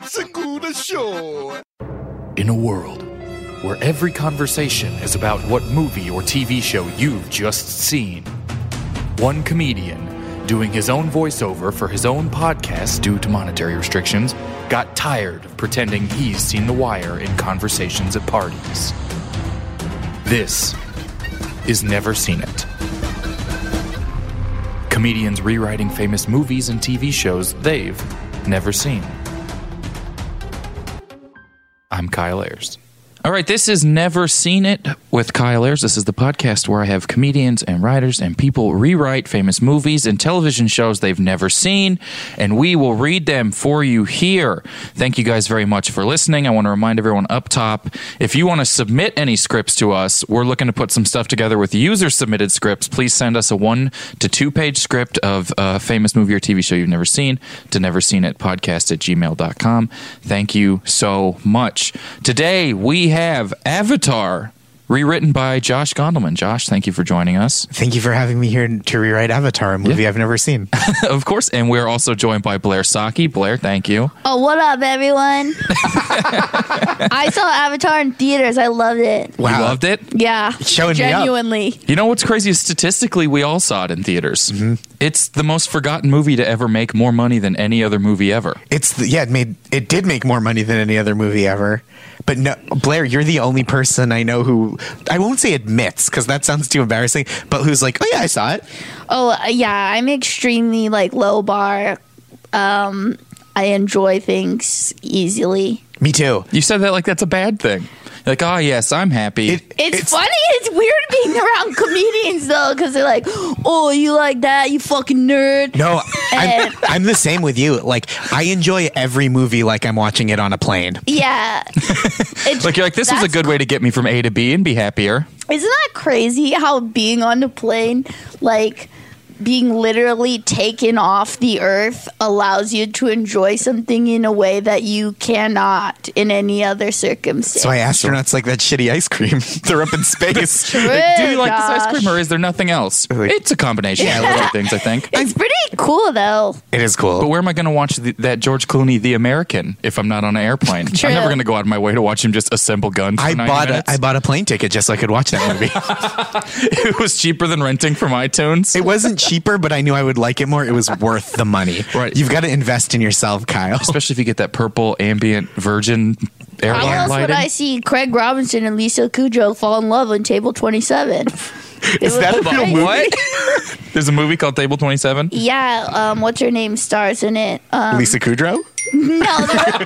It's a good show. In a world where every conversation is about what movie or TV show you've just seen, one comedian doing his own voiceover for his own podcast due to monetary restrictions got tired of pretending he's seen The Wire in conversations at parties. This is Never Seen It. Comedians rewriting famous movies and TV shows they've never seen. I'm Kyle Ayers. All right, this is Never Seen It with Kyle Ayers. This is the podcast where I have comedians and writers and people rewrite famous movies and television shows they've never seen, and we will read them for you here. Thank you guys very much for listening. I want to remind everyone up top, if you want to submit any scripts to us, we're looking to put some stuff together with user-submitted scripts. Please send us a 1 to 2 page script of a famous movie or TV show you've never seen to neverseenitpodcast@gmail.com. Thank you so much. Today, we have Avatar, rewritten by Josh Gondelman. Josh, thank you for joining us. Thank you for having me here to rewrite Avatar, a movie I've never seen. Of course, and we're also joined by Blair Saki. Blair, thank you. Oh, what up, everyone? I saw Avatar in theaters. I loved it. Wow. You loved it? Yeah. Showing me up. Genuinely. You know what's crazy is statistically, we all saw it in theaters. Mm-hmm. It's the most forgotten movie to ever make more money than any other movie ever. It did make more money than any other movie ever. But no, Blair, you're the only person I know who, I won't say admits, because that sounds too embarrassing, but who's like, oh yeah, I saw it. Oh, yeah. I'm extremely, low bar. I enjoy things easily. Me too. You said that like that's a bad thing. You're like, oh yes, I'm happy. It's funny. It's weird being around comedians, though, because they're like, oh, you like that, you fucking nerd. No, I'm the same with you. Like, I enjoy every movie like I'm watching it on a plane. Yeah. Like, you're like, this was a good way to get me from A to B and be happier. Isn't that crazy how being on the plane, being literally taken off the earth allows you to enjoy something in a way that you cannot in any other circumstance. So astronauts like that shitty ice cream. They're up in space. True, Like, do you like this ice Josh. cream or is there nothing else? It's a combination of other things, I think. It's pretty cool, though. It is cool. But where am I going to watch that George Clooney, The American, if I'm not on an airplane? True. I'm never going to go out of my way to watch him just assemble guns for 90 minutes. I bought a plane ticket just so I could watch that movie. It was cheaper than renting from iTunes. It wasn't cheaper, but I knew I would like it more. It was worth the money. Right. You've got to invest in yourself, Kyle. Especially if you get that purple ambient virgin How airline else would lighting. I see Craig Robinson and Lisa Kudrow fall in love on Table 27? Is that a real movie? What? There's a movie called Table 27? Yeah, what's her name stars in it? Lisa Kudrow? No,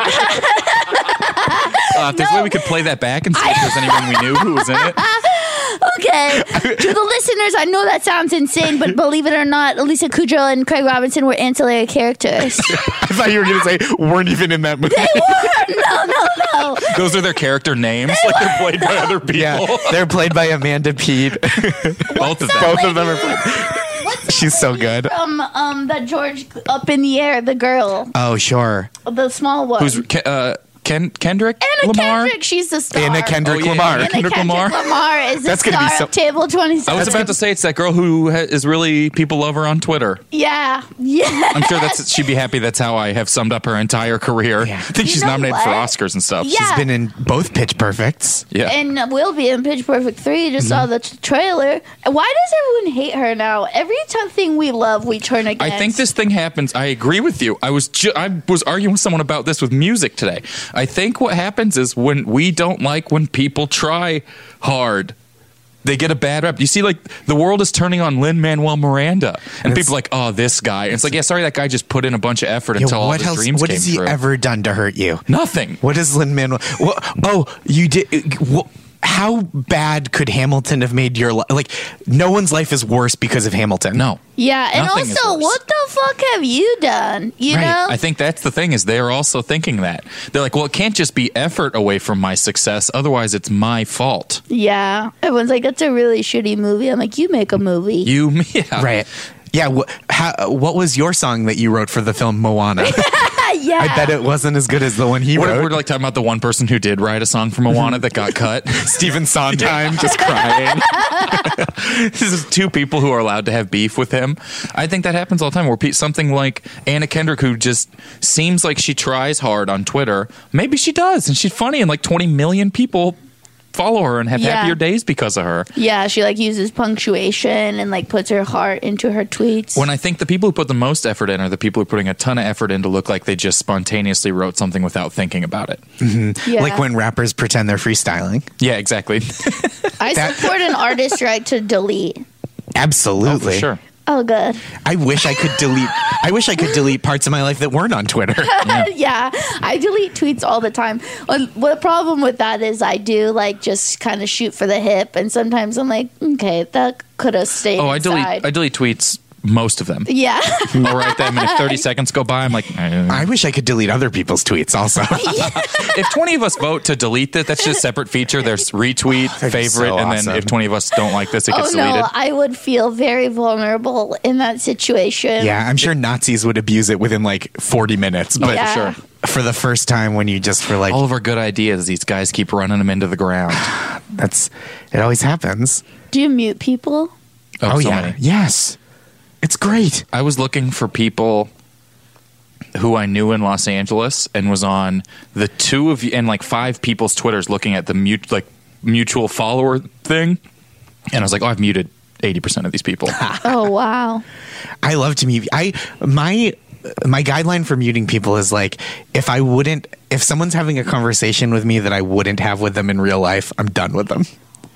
If there's a way we could play that back and see if there's anyone we knew who was in it. okay. To the listeners, I know that sounds insane, but believe it or not, Lisa Kudrow and Craig Robinson were ancillary characters. I thought you were going to say weren't even in that movie. They were! No. Those are their character names. Like they're played by other people. Yeah, they're played by Amanda Peet. Both of them. Both of them are played. She's so good. That George Up in the Air, the girl. Oh, sure. The small one. Who's Kendrick Anna Lamar? Kendrick, she's the star. Anna Kendrick Oh, yeah. Lamar. Anna Kendrick Lamar? is the That's gonna star be so- of Table 27. I was about to say it's that girl who is really people love her on Twitter. Yeah. I'm sure she'd be happy. That's how I have summed up her entire careir. Yeah. I think You she's know nominated for what? Oscars and stuff. Yeah. She's been in both Pitch Perfects. Yeah. And will be in Pitch Perfect 3. Just saw the trailer. Why does everyone hate her now? Every thing we love, we turn against. I think this thing happens. I agree with you. I was arguing with someone about this with music today. I think what happens is when we don't like when people try hard, they get a bad rep. You see, like, the world is turning on Lin-Manuel Miranda, and people are like, oh, this guy. And it's like, yeah, sorry, that guy just put in a bunch of effort until all his dreams What came has he true. ever done to hurt you? Nothing. What is Lin-Manuel? You did. How bad could Hamilton have made your life? Like, no one's life is worse because of Hamilton. No. Yeah, and Nothing is also, worse. what the fuck have you done? You Right. know? I think that's the thing is they're also thinking that. They're like, well, it can't just be effort away from my success. Otherwise, it's my fault. Yeah. Everyone's like, that's a really shitty movie. I'm like, you make a movie. Right. Yeah. What was your song that you wrote for the film Moana? Yeah. I bet it wasn't as good as the one he What if wrote. we're like talking about the one person who did write a song for Moana that got cut? Stephen Sondheim just crying. This is two people who are allowed to have beef with him. I think that happens all the time where something like Anna Kendrick, who just seems like she tries hard on Twitter, maybe she does and she's funny and like 20 million people follow her and have Yeah. happier days because of her. Yeah, she like uses punctuation and like puts her heart into her tweets. When I think the people who put the most effort in are the people who are putting a ton of effort in to look like they just spontaneously wrote something without thinking about it. Yeah. Like when rappers pretend they're freestyling. Yeah, exactly. I support an artist's right to delete. Absolutely. For sure. Oh, good. I wish I could delete parts of my life that weren't on Twitter. Yeah, I delete tweets all the time. The problem with that is I do like just kind of shoot for the hip, and sometimes I'm like, okay, that could have stayed. Oh, inside. I delete tweets, most of them. Yeah. I'll write them, and if 30 seconds go by, I'm like, I wish I could delete other people's tweets also. if 20 of us vote to delete this, that's just a separate feature. There's retweet, That'd be favorite, so and then awesome. if 20 of us don't like this, it Oh gets deleted. no, I would feel very vulnerable in that situation. Yeah, I'm sure Nazis would abuse it within like 40 minutes. But Yeah. Sure. for the first time when you just were like, All of our good ideas, these guys keep running them into the ground. it always happens. Do you mute people? Oh, so yeah. many. Yes. It's great. I was looking for people who I knew in Los Angeles and was on the two of you and like 5 people's Twitters looking at the mutual follower thing. And I was like, oh, I've muted 80% of these people. Oh wow. I love to mute. My guideline for muting people is like, if someone's having a conversation with me that I wouldn't have with them in real life, I'm done with them.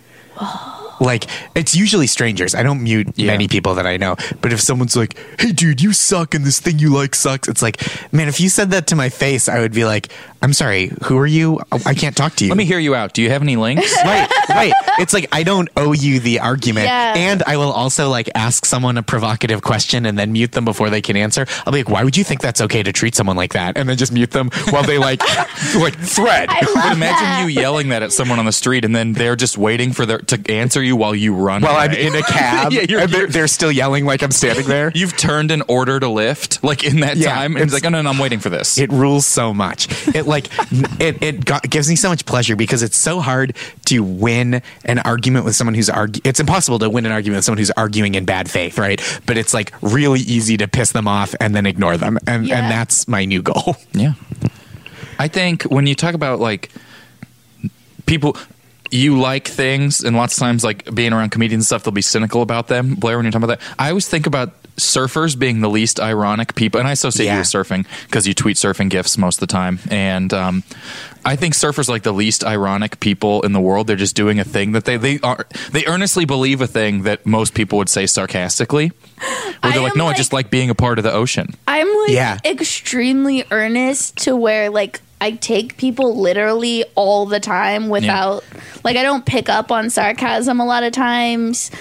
Like, it's usually strangers. I don't mute many people that I know. But if someone's like, hey, dude, you suck and this thing you like sucks, it's like, man, if you said that to my face, I would be like, I'm sorry, who are you? I can't talk to you. Let me hear you out. Do you have any links? Right. It's like, I don't owe you the argument. Yeah. And I will also like ask someone a provocative question and then mute them before they can answer. I'll be like, why would you think that's okay to treat someone like that? And then just mute them while they like thread. I But love imagine that. you yelling that at someone on the street and then they're just waiting for to answer you while you run While I'm away. in a cab, Yeah, and they're still yelling like I'm standing there. You've turned an order to Lyft like in that Yeah, time, and it's it's- like, oh no, I'm waiting for this. It rules so much. It like it gives me so much pleasure because it's so hard to win an argument with someone who's it's impossible to win an argument with someone who's arguing in bad faith, right? But it's like really easy to piss them off and then ignore them, and that's my new goal. Yeah. I think when you talk about like people, you like things, and lots of times like being around comedians and stuff, they'll be cynical about them. Blair, when you're talking about that, I always think about surfers being the least ironic people, and I associate you with surfing because you tweet surfing gifs most of the time, and I think surfers are like the least ironic people in the world. They're just doing a thing that they earnestly believe a thing that most people would say sarcastically. Where they're like, no, I just like being a part of the ocean. I'm like Yeah. extremely earnest to where like I take people literally all the time without like I don't pick up on sarcasm a lot of times.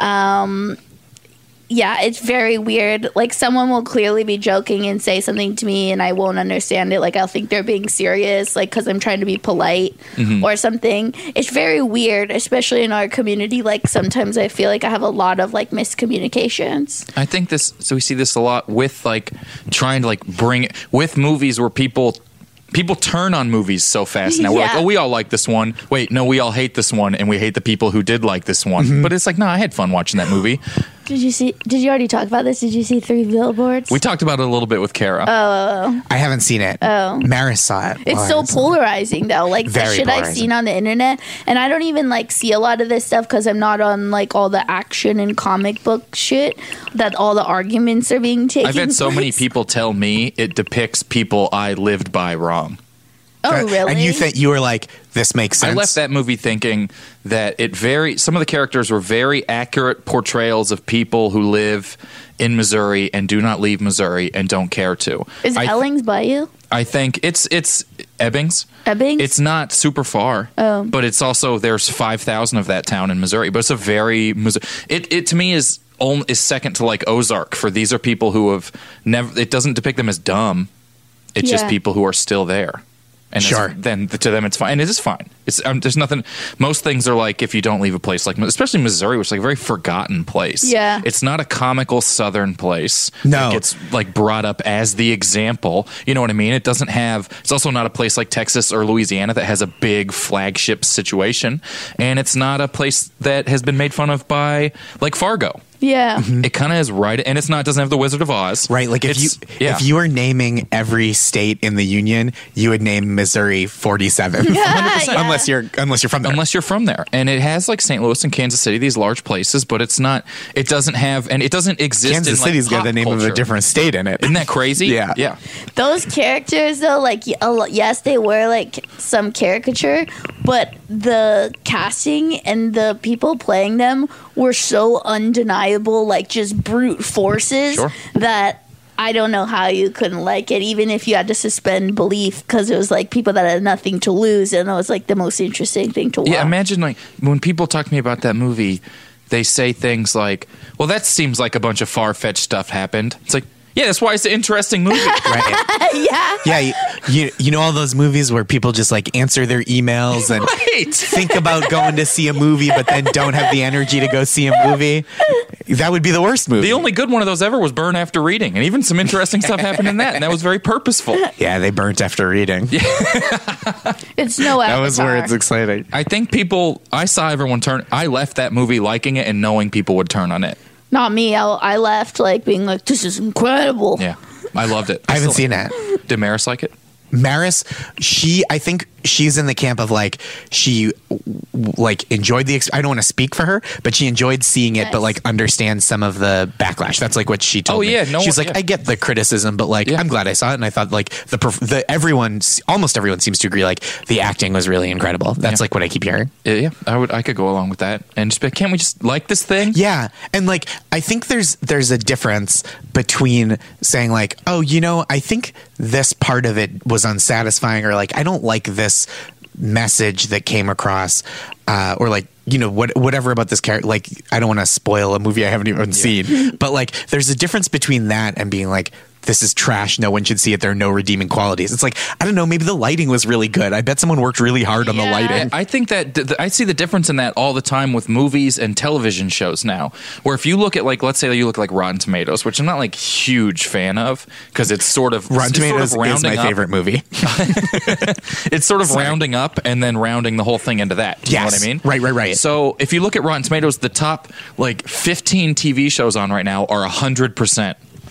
Yeah, it's very weird. Like someone will clearly be joking and say something to me and I won't understand it. Like I'll think they're being serious like cuz I'm trying to be polite or something. It's very weird, especially in our community. Like sometimes I feel like I have a lot of like miscommunications. I think so we see this a lot with like trying to like bring it with movies where people turn on movies so fast now. We're like, Yeah. oh, we all like this one. Wait, no, we all hate this one, and we hate the people who did like this one. But it's like, no, I had fun watching that movie. Did you already talk about this? Did you see 3 Billboards? We talked about it a little bit with Kara. I haven't seen it. Oh, Maris saw it. It's so polarizing though. Like the Very shit I've polarizing. seen on the internet, and I don't even like see a lot of this stuff because I'm not on like all the action and comic book shit that all the arguments are being taken. I've had so many place. people tell me it depicts people I lived by wrong. Oh really? And you were like, this makes sense. I left that movie thinking that some of the characters were very accurate portrayals of people who live in Missouri and do not leave Missouri and don't care to. Is Ellings by you? I think it's Ebbings. Ebbings? It's not super far, but it's also there's 5,000 of that town in Missouri. But it's a very it to me is second to like Ozark. For these are people who have never. It doesn't depict them as dumb. It's just Yeah. people who are still there. And Sure. then to them it's fine. And it is fine. It's there's nothing. Most things are like if you don't leave a place like, especially Missouri, which is like a very forgotten place. Yeah. It's not a comical Southern place. No. It gets like brought up as the example. You know what I mean? It doesn't have. It's also not a place like Texas or Louisiana that has a big flagship situation, and it's not a place that has been made fun of by like Fargo. Yeah. It kind of is right, and it's not. Doesn't have the Wizard of Oz. Right, like if you were naming every state in the union, you would name Missouri 47. Yeah. Unless you're from there. Unless you're from there. And it has like St. Louis and Kansas City, these large places, but it's not, it doesn't have, and it doesn't exist Kansas in like City's got pop the name culture. of a different state in it. Isn't that crazy? Yeah. Yeah. Those characters, though, like, yes, they were like some caricature, but the casting and the people playing them were so undeniable, like just brute forces Sure. that I don't know how you couldn't like it, even if you had to suspend belief, because it was like people that had nothing to lose, and it was like the most interesting thing to watch. Yeah, imagine like when people talk to me about that movie, they say things like, well, that seems like a bunch of far-fetched stuff happened. It's like, yeah, that's why it's an interesting movie. Right. Yeah. Yeah, you know all those movies where people just like answer their emails and Right. think about going to see a movie but then don't have the energy to go see a movie? That would be the worst movie. The only good one of those ever was Burn After Reading, and even some interesting stuff happened in that, and that was very purposeful. Yeah, they burnt after reading. It's no That was where Avatar. it's exciting. I think I saw everyone turn. I left that movie liking it and knowing people would turn on it. Not me. I left like being like, this is incredible. Yeah, I loved it. I haven't seen that. Did Maris like it? Maris, I think she's in the camp of like she like enjoyed the. I don't want to speak for her, but she enjoyed seeing it, but Nice. like understands some of the backlash. That's like what she told me. Oh, yeah, no she's one- like, yeah. I get the criticism, but like Yeah. I'm glad I saw it, and I thought like almost everyone seems to agree like the acting was really incredible. That's Yeah. like what I keep hearing. Yeah, I could go along with that and just be like, can't we just like this thing? Yeah, and like I think there's a difference between saying like, oh, I think this part of it was unsatisfying, or like I don't like this message that came across, or like whatever about this character. Like I don't want to spoil a movie I haven't even seen, but like there's a difference between that and being like, this is trash, no one should see it, there are no redeeming qualities. It's like, I don't know, maybe the lighting was really good. I bet someone worked really hard on the Yeah. lighting. I think that I see the difference in that all the time with movies and television shows now, where if you look at like, let's say you look at like Rotten Tomatoes, which I'm not like huge fan of because it's sort of Rotten it's sort Tomatoes of is rounding my up. favorite movie. It's sort of rounding up and then rounding the whole thing into that. Do you know Yes. what I mean? Right. So if you look at Rotten Tomatoes, the top like 15 TV shows on right now are 100%.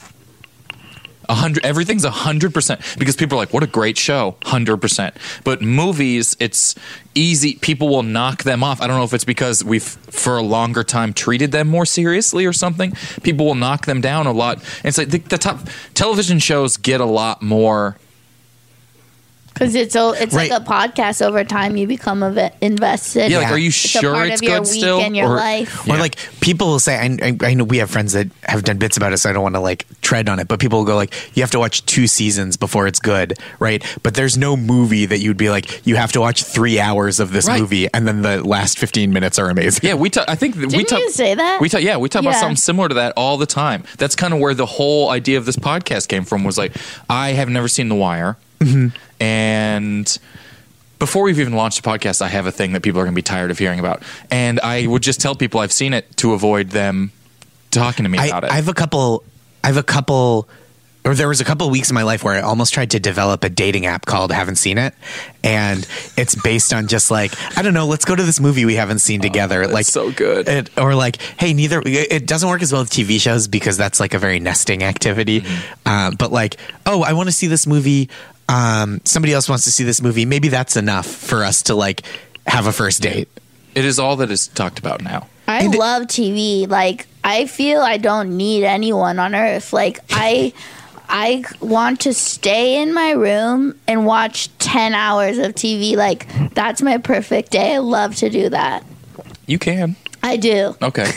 100, everything's 100% because people are like, what a great show, 100%. But movies, it's easy. People will knock them off. I don't know if it's because we've for a longer time treated them more seriously or something. People will knock them down a lot. And it's like the top television shows get a lot more. Because it's Right. like a podcast. Over time, you become invested. Yeah, like, are you It's a sure part it's of your good week still? and your Or- life. Or like people will say, I know we have friends that have done bits about it, so I don't want to like tread on it. But people will go like, you have to watch 2 seasons before it's good, right? But there's no movie that you'd be like, you have to watch 3 hours of this Right. movie, and then the last 15 minutes are amazing. Yeah, we talk. I think we Didn't talk. you say that? We talk about Yeah. something similar to that all the time. That's kind of where the whole idea of this podcast came from. Was like, I have never seen The Wire, and before we've even launched the podcast, I have a thing that people are going to be tired of hearing about, and I would just tell people I've seen it to avoid them talking to me about it. I have a couple, or there was a couple of weeks in my life where I almost tried to develop a dating app called Haven't Seen It. And it's based on just like, I don't know, let's go to this movie we haven't seen together. that's Like so good. or like, hey, it doesn't work as well with TV shows because that's like a very nesting activity. But like, oh, I want to see this movie. Somebody else wants to see this movie. Maybe that's enough for us to like have a first date. It is all that is talked about now. I love TV. Like, I feel I don't need anyone on earth. Like, I want to stay in my room and watch 10 hours of TV. Like, that's my perfect day. I love to do that. You can. I do. Okay.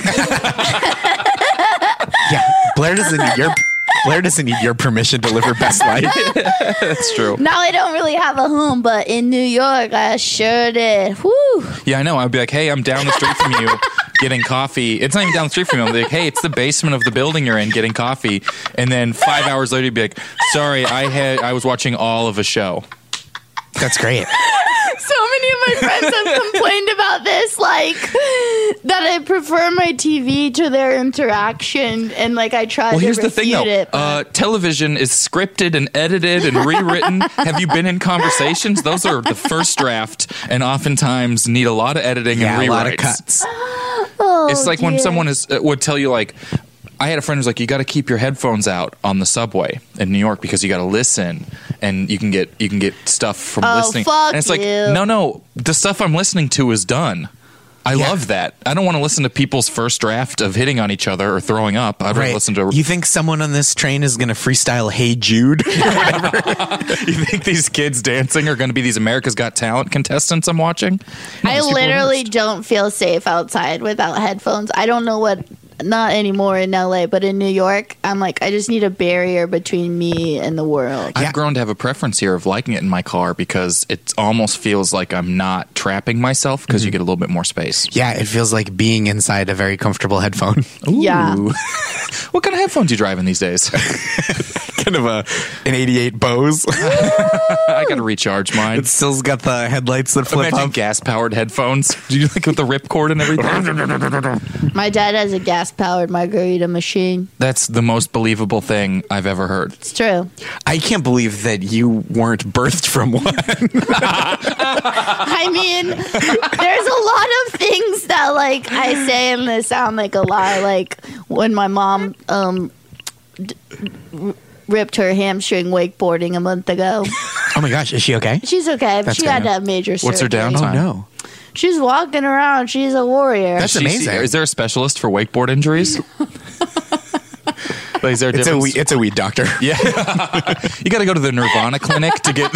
Yeah, Blair doesn't need your permission to live her best life. That's true. Now I don't really have a home, but in New York, I sure did. Woo! Yeah, I know. I'd be like, hey, I'm down the street from you getting coffee. It's not even down the street from you. I'm like, hey, it's the basement of the building you're in getting coffee. And then 5 hours later, you'd be like, sorry, I was watching all of a show. That's great. So many of my friends have complained about this, like that I prefer my TV to their interaction, and like I try Well, to here's the thing, though. refute it. Television is scripted and edited and rewritten. Have you been in conversations? Those are the first draft, and oftentimes need a lot of editing and rewrites. A lot of cuts. Oh, It's like when dear. someone would tell you, like, I had a friend who's like, you got to keep your headphones out on the subway in New York because you got to listen, and you can get stuff from listening. Fuck and it's like, you. no, the stuff I'm listening to is done. I love that. I don't want to listen to people's first draft of hitting on each other or throwing up. I'd rather listen to. You think someone on this train is going to freestyle "Hey Jude"? You think these kids dancing are going to be these America's Got Talent contestants I'm watching? No, I these people are literally worst. don't feel safe outside without headphones. I don't know what. Not anymore in LA, but in New York, I'm like, I just need a barrier between me and the world. I've grown to have a preference here of liking it in my car because it almost feels like I'm not trapping myself because you get a little bit more space. Yeah, it feels like being inside a very comfortable headphone. Yeah. Ooh. What kind of headphones you driving these days? Kind of an 88 Bose. I got to recharge mine. It still's got the headlights that flip Imagine up. gas-powered headphones. Do you like with the ripcord and everything? My dad has a gas-powered margarita machine. That's the most believable thing I've ever heard. It's true. I can't believe that you weren't birthed from one. I mean, there's a lot of things that like I say and they sound like a lie. Like when my mom ripped her hamstring wakeboarding a month ago. Oh my gosh, is she okay? She's okay. That's She had good. to have major surgery. What's her downtime? Oh no. She's walking around. She's a warrior. That's amazing. Is there a specialist for wakeboard injuries? Like, is there a difference? It's a weed doctor. Yeah. You got to go to the Nirvana clinic to get.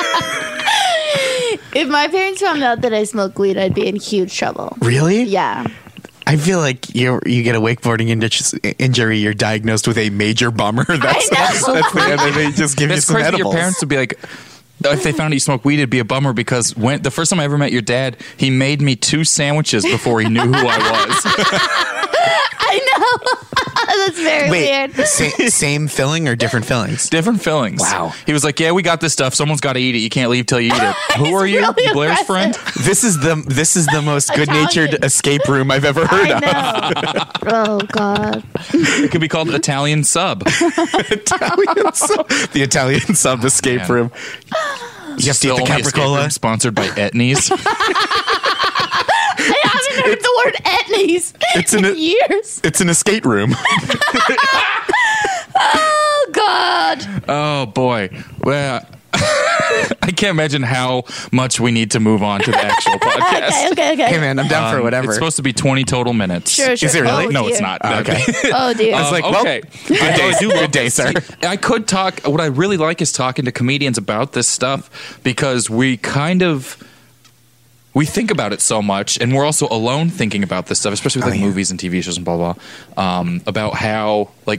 If my parents found out that I smoke weed, I'd be in huge trouble. Really? Yeah. I feel like you get a wakeboarding injury, you're diagnosed with a major bummer. That's they just give you That's some crazy. edibles. Your parents would be like, if they found out you smoke weed, it'd be a bummer because when the first time I ever met your dad, he made me 2 sandwiches before he knew who I was. I know. That's very Wait, weird. same filling or different fillings? Different fillings. Wow. He was like, yeah, we got this stuff. Someone's got to eat it. You can't leave till you eat it. Who are you? really Blair's aggressive. friend? This is the most good-natured Italian. escape room I've ever heard of. I know. Oh God. It could be called Italian sub. Italian sub, the Italian sub escape Man. room. You have to eat the only escape room capricola. sponsored by Etnies. I haven't heard the word etnies in years. It's an escape room. Oh God. Oh boy. Well, I can't imagine how much we need to move on to the actual podcast. Okay. Hey man, I'm down for whatever. It's supposed to be 20 total minutes. Sure. Is it really? Oh, No, it's dear. not. Okay. Oh dear. It's like, well, okay. good day, sir. I could talk. What I really like is talking to comedians about this stuff because we think about it so much, and we're also alone thinking about this stuff, especially with movies and TV shows and blah blah. About how like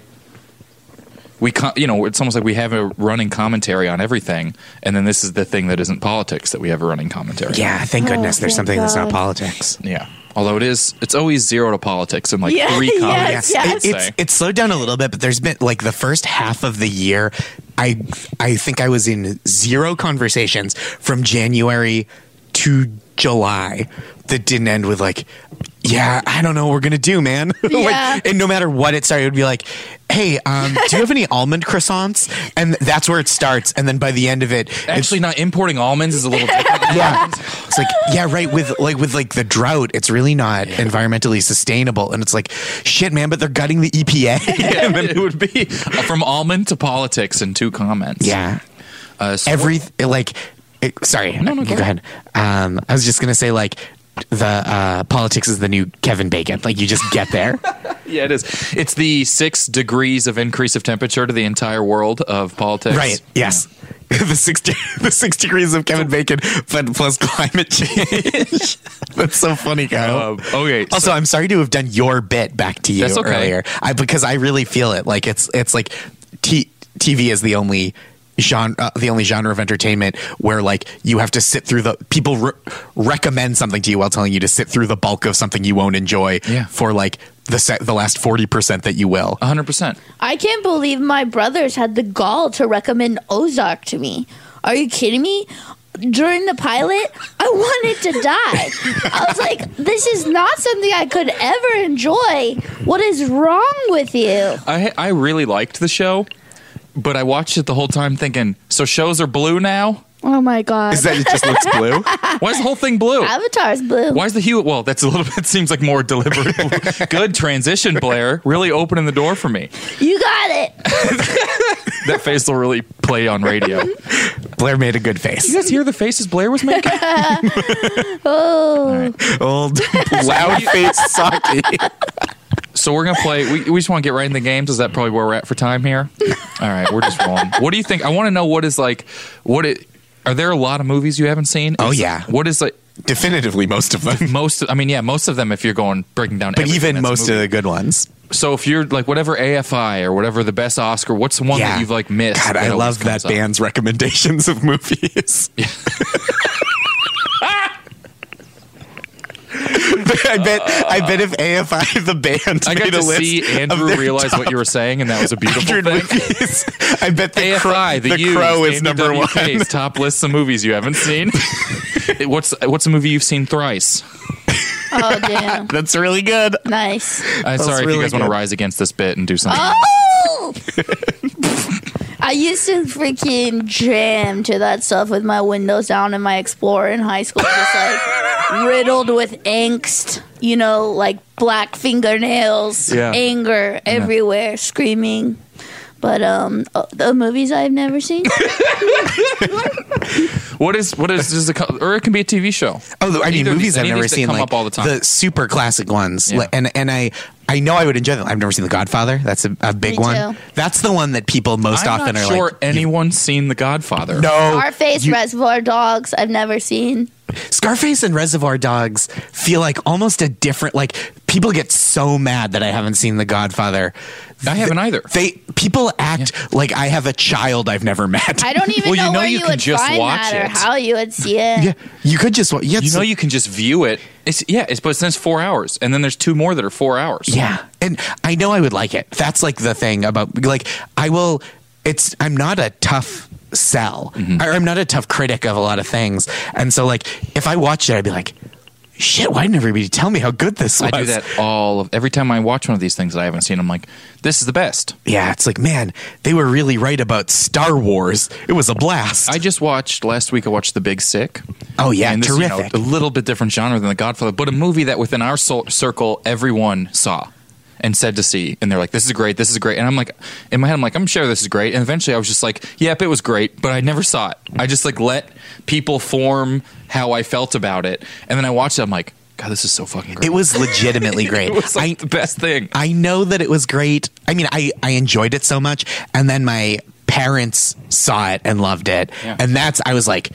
it's almost like we have a running commentary on everything, and then this is the thing that isn't politics that we have a running commentary. Yeah, thank goodness there's thank something that's not God. politics. Yeah. Although it's always 0 to politics in like Yeah, 3 comments. yes. It's slowed down a little bit, but there's been like the first half of the year, I think I was in 0 conversations from January to July that didn't end with like, yeah, I don't know what we're gonna do, man. Yeah. And no matter what it started, it would be like, hey, do you have any almond croissants? And that's where it starts. And then by the end of it, Actually, not importing almonds is a little different. yeah, it's like, yeah, right. With the drought, it's really not environmentally sustainable. And it's like, shit, man, but they're gutting the EPA. And then it would be from almond to politics in 2 comments. Yeah. So Sorry. No, go ahead. I was just going to say, like, the politics is the new Kevin Bacon. Like, you just get there. yeah, it is. It's the 6 degrees of increase of temperature to the entire world of politics. Right. Yes. the 6 degrees of Kevin Bacon, but plus climate change. That's so funny, Kyle. Okay. Also, I'm sorry to have done your bit back to you That's okay. earlier. Because I really feel it. Like it's like TV is the only genre of entertainment where like you have to sit through people recommend something to you while telling you to sit through the bulk of something you won't enjoy for like the last 40% that you will. 100%. I can't believe my brothers had the gall to recommend Ozark to me. Are you kidding me? during the pilot, I wanted to die. I was like, this is not something I could ever enjoy. What is wrong with you? I really liked the show, but I watched it the whole time thinking, so shows are blue now? Oh my god. Is that it just looks blue? Why is the whole thing blue? Avatar's blue. Why is the hue? Well, that's a little bit, seems like more deliberate. Good transition, Blair. Really opening the door for me. You got it. That face will really play on radio. Blair made a good face. You guys hear the faces Blair was making? Oh. Old loud face Saki. So we're going to play. We just want to get right in the games. Is that probably where we're at for time here? All right, we're just rolling. What do you think? I want to know what is like, are there a lot of movies you haven't seen? Oh, yeah. What is like, Definitively most of them. most of them if you're going breaking down But everything even that's a most of movie. the good ones. So if you're like whatever AFI or whatever the best Oscar, what's the one that you've like missed? God, I love that band's recommendations of movies. I bet if AFI the band I got made to a list see of Andrew their realize top what you were saying, and that was a beautiful 100 thing. movies, I bet the AFI, the Used, Crow is Andy number WK's one. top lists of movies you haven't seen. What's a movie you've seen thrice? Oh, damn. That's really good. Nice. I'm sorry if really you guys want to good. rise against this bit and do something. Oh! I used to freaking jam to that stuff with my windows down in my Explorer in high school, just like riddled with angst, like black fingernails, Yeah. anger everywhere, screaming. But the movies I've never seen. What is just or it can be a TV show. Oh, I mean, Either of movies these- I've any of never these that seen, come like up all the time. the super classic ones, Yeah. and I know I would enjoy them. I've never seen The Godfather. That's a big Me one. too. That's the one that people most I'm often not are sure like. anyone's seen The Godfather. No, Scarface, Reservoir Dogs, I've never seen. Scarface and Reservoir Dogs feel like almost a different. Like people get so mad that I haven't seen The Godfather. I haven't either. People act like I have a child I've never met. I don't even Well, you know know where you you can would just find watch that or it. how you would see it. Yeah, you could just. Yeah, You know you can just view it. But it says 4 hours, and then there's two more that are 4 hours. Yeah, and I know I would like it. That's like the thing about like I will. I'm not a tough sell, Mm-hmm. or I'm not a tough critic of a lot of things, and so like if I watched it, I'd be like, shit, why didn't everybody tell me how good this was? I do that every time I watch one of these things that I haven't seen. I'm like, this is the best. Yeah, it's like, man, they were really right about Star Wars. It was a blast. I just watched last week. I watched The Big Sick. Oh, yeah, and this, terrific. a little bit different genre than The Godfather, but a movie that within our circle everyone saw and said to see, and they're like, this is great, and I'm like, in my head, I'm like, I'm sure this is great, and eventually I was just like, yep, it was great, but I never saw it. I just like let people form how I felt about it, and then I watched it. I'm like, God, this is so fucking great. It was legitimately great. It was like the best thing. I know that it was great. I mean, I enjoyed it so much, and then my parents saw it and loved it, Yeah. and I was like,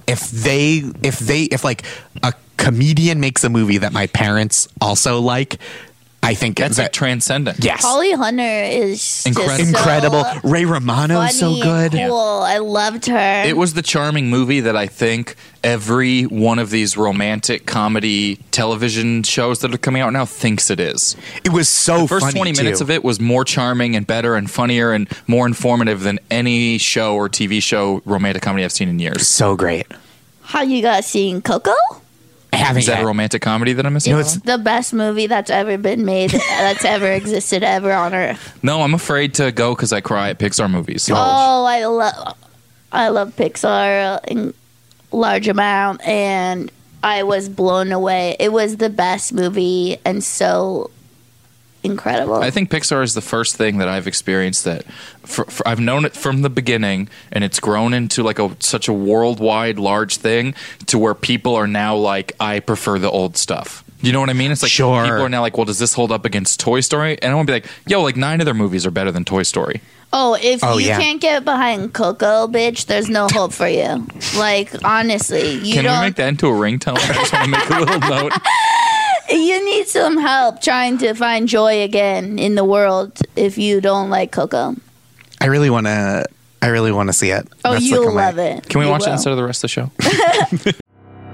if like a comedian makes a movie that my parents also like, I think That's like transcendent. yes, Holly Hunter is Incredible. just incredible. So Ray Romano is so funny good. and cool. I loved her. It was the charming movie that I think every one of these romantic comedy television shows that are coming out now thinks it is. It was so The first funny 20 minutes too. of it was more charming and better and funnier and more informative than any show or TV show romantic comedy I've seen in years. So great. How you guys seen Coco? Having Is that a romantic comedy that I'm missing? You know, it's The best movie that's ever been made, that's ever existed ever on Earth. No, I'm afraid to go because I cry at Pixar movies. Oh, I love Pixar in large amount, and I was blown away. It was the best movie and so incredible. I think Pixar is the first thing that I've experienced that I've known it from the beginning, and it's grown into like such a worldwide large thing to where people are now like, I prefer the old stuff. You know what I mean? It's like Sure. people are now like, well, does this hold up against Toy Story? And I want to be like, yo, like 9 of their movies are better than Toy Story. If you yeah. can't get behind Coco, bitch, there's no hope for you. Like, honestly, you Can we don't. make that into a ringtone? I just want to make a little note. You need some help trying to find joy again in the world if you don't like Coco. I really want to see it. Oh, That's you'll like on my- love it. Can we You watch it will. instead of the rest of the show?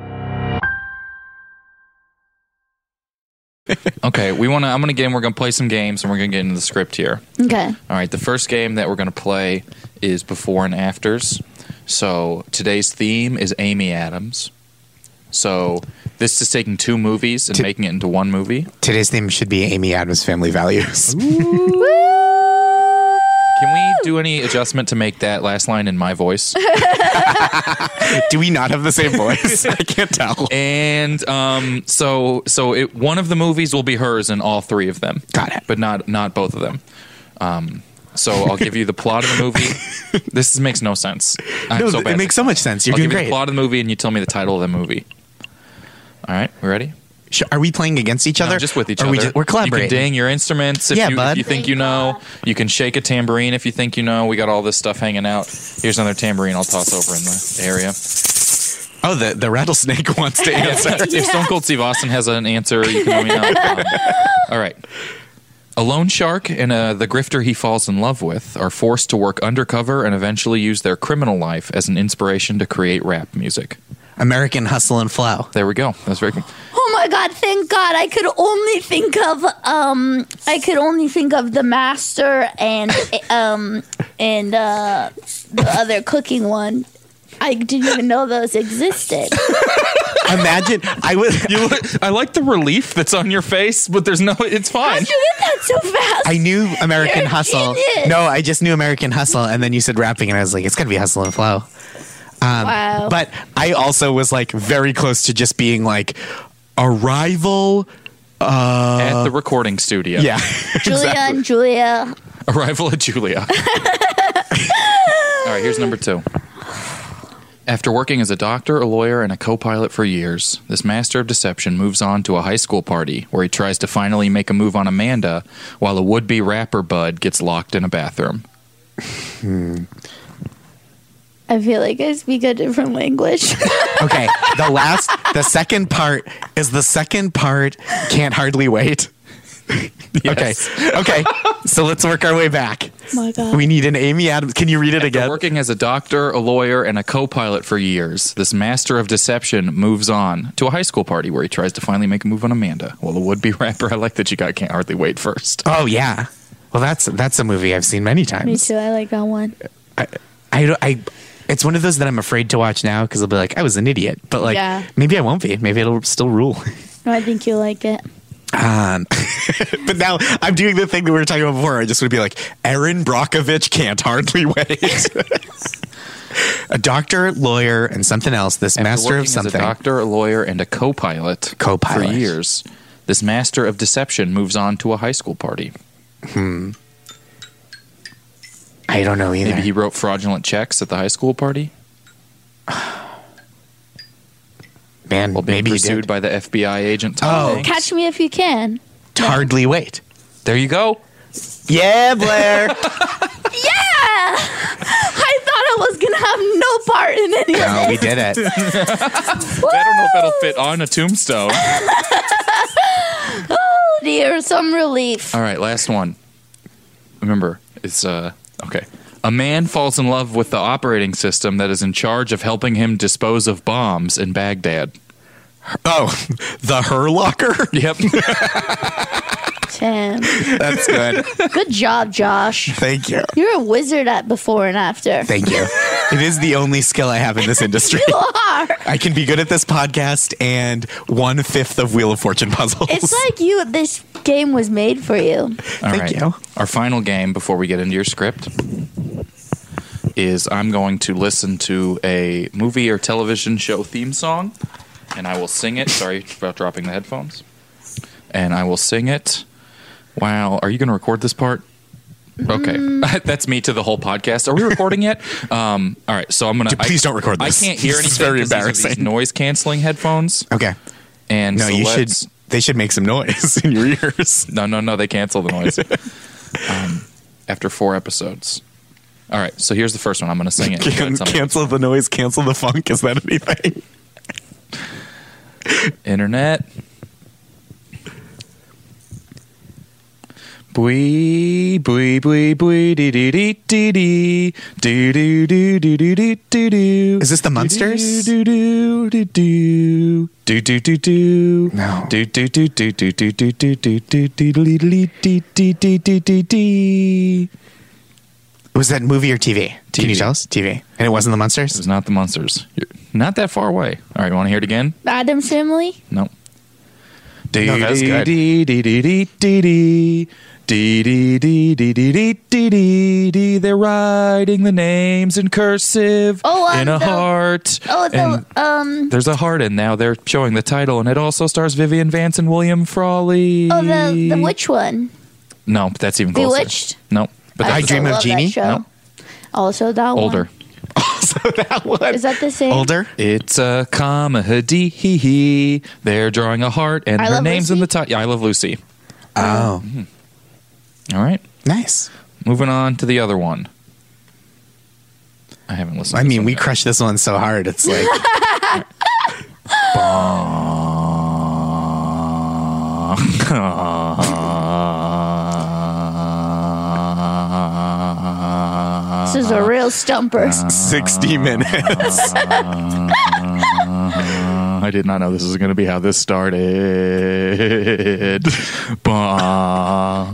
Okay, I'm gonna get in. We're gonna play some games, and we're gonna get into the script here. Okay. All right, the first game that we're gonna play is before and afters. So today's theme is Amy Adams. So this is taking two movies and making it into one movie. Today's theme should be Amy Adams' Family Values. Can we do any adjustment to make that last line in my voice? Do we not have the same voice? I can't tell. And one of the movies will be hers in all three of them. Got it. But not both of them. So I'll give you the plot of the movie. This makes no sense. I'm so bad. It makes so much sense. You're I'll doing give you great. the plot of the movie and you tell me the title of the movie. All right, we ready? Are we playing against each other? No, just with each other. We're collaborating. You can ding your instruments if you think you know. You can shake a tambourine if you think you know. We got all this stuff hanging out. Here's another tambourine I'll toss over in the area. Oh, the rattlesnake wants to answer. If Stone Cold Steve Austin has an answer, you can let me know. All right. A loan shark and the grifter he falls in love with are forced to work undercover and eventually use their criminal life as an inspiration to create rap music. American Hustle and Flow. There we go. That's very cool. Oh my God! Thank God! I could only think of the Master and the other cooking one. I didn't even know those existed. Imagine I like the relief that's on your face, but it's fine. How'd you get that so fast? I knew American You're a Hustle. genius. No, I just knew American Hustle, and then you said rapping, and I was like, it's gotta be Hustle and Flow. Wow. But I also was like very close to just being like Arrival. At the recording studio. Yeah, Julia and Julia. Arrival at Julia. All right, here's number 2. After working as a doctor, a lawyer, and a co-pilot for years, this master of deception moves on to a high school party where he tries to finally make a move on Amanda while a would-be rapper bud gets locked in a bathroom. I feel like I speak a different language. Okay, the second part is the second part. Can't hardly wait. Yes. Okay. So let's work our way back. Oh my God. We need an Amy Adams. Can you read it After again? working as a doctor, a lawyer, and a co-pilot for years, this master of deception moves on to a high school party where he tries to finally make a move on Amanda. Well, the would-be rapper, I like that you got Can't Hardly Wait first. Oh yeah. Well, that's a movie I've seen many times. Me too. I like that one. I it's one of those that I'm afraid to watch now because I'll be like, I was an idiot. But like, Yeah. maybe I won't be. Maybe it'll still rule. No, I think you like it. But now I'm doing the thing that we were talking about before. I just would be like, Erin Brockovich Can't Hardly Wait. A doctor, lawyer, and something else. This After master working of something. as a doctor, a lawyer, and a co-pilot for years, this master of deception moves on to a high school party. I don't know either. Maybe he wrote fraudulent checks at the high school party. Man, While being maybe he pursued did. by the FBI agent Tom Oh. Hanks. Catch Me If You Can. Hardly Wait. There you go. Yeah, Blair. Yeah! I thought I was going to have no part in any of No, it. we did it. I don't know if that'll fit on a tombstone. Oh, dear. Some relief. All right, last one. Remember, it's okay. A man falls in love with the operating system that is in charge of helping him dispose of bombs in Baghdad. Oh, the Her Locker? Yep. Tim. That's good. Good job, Josh. Thank you. You're a wizard at before and after. Thank you. It is the only skill I have in this industry. You are. I can be good at this podcast and 1/5 of Wheel of Fortune puzzles. It's like this game was made for you. All Thank right. you. Our final game before we get into your script is I'm going to listen to a movie or television show theme song, and I will sing it. Sorry about dropping the headphones. And I will sing it. Wow. Are you going to record this part? Okay. That's me to the whole podcast. Are we recording yet? All right. So I'm going to... Please don't record this. I can't hear This anything. is very 'cause these are embarrassing. these noise-canceling headphones. Okay. And No, so you should. let's- They should make some noise in your ears. No. They cancel the noise. After 4 episodes. All right. So here's the first one. I'm going to sing it. You gotta tell me. Cancel the noise, cancel the funk. Is that anything? Internet. Bwee, bwee, bwee, bwee, dee, dee, dee, dee, dee, doo, doo, doo, doo, doo, doo, doo, doo. Is this the Munsters? Doo, doo, doo, doo, doo, doo, doo, doo. No. Doo, doo, doo, doo, doo, doo, doo, doo, doo, doo, doo, dee, dee, dee, dee, dee, dee, dee. Was that movie or TV? Can you TV. tell us? TV. And it wasn't the Munsters? It was not the Munsters. You're not that far away. All right, want to hear it again? Adam's Family. No. No, that was good. They're writing the names in cursive in a heart. And there's a heart in now. They're showing the title, and it also stars Vivian Vance and William Frawley. Oh, the which one? No, but that's even closer. Bewitched? No, but I that's Dream of love that Jeannie? show. No. Also that older. one. So that one. Is that the same? Older? It's a comedy. They're drawing a heart, and I her Love name's Lucy? in the title. Yeah, I Love Lucy. Oh. All right. Nice. Moving on to the other one. I haven't listened I to this mean, one we yet. crushed this one so hard. It's like, This is a real stumper. 60 minutes. I did not know this was going to be how this started. Ba,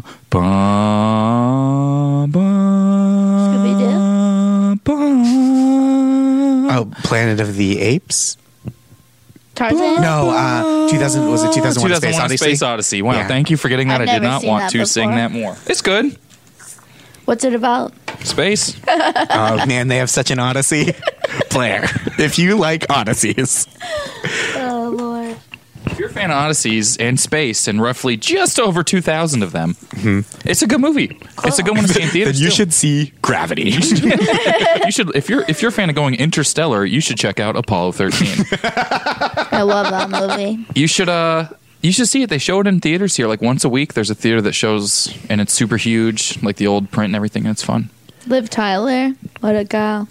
ba, ba, Scooby-Doo? ba. Oh, Planet of the Apes? Tarzan? No, 2000, was it 2001 Space 2001 Odyssey? Space Odyssey. Wow, Yeah. thank you for getting that. I've I did never not seen want that to sing before. that more. It's good. What's it about? Space. Oh, man, they have such an Odyssey. Blair, if you like Odysseys. Oh, Lord. If you're a fan of Odysseys and space and roughly just over 2,000 of them, it's a good movie. It's a good one to see in theaters. Then you too. should see Gravity. You should if you're a fan of going interstellar, you should check out Apollo 13. I love that movie. You should see it. They show it in theaters here like once a week. There's a theater that shows, and it's super huge, like the old print and everything, and it's fun. Liv Tyler. What a gal.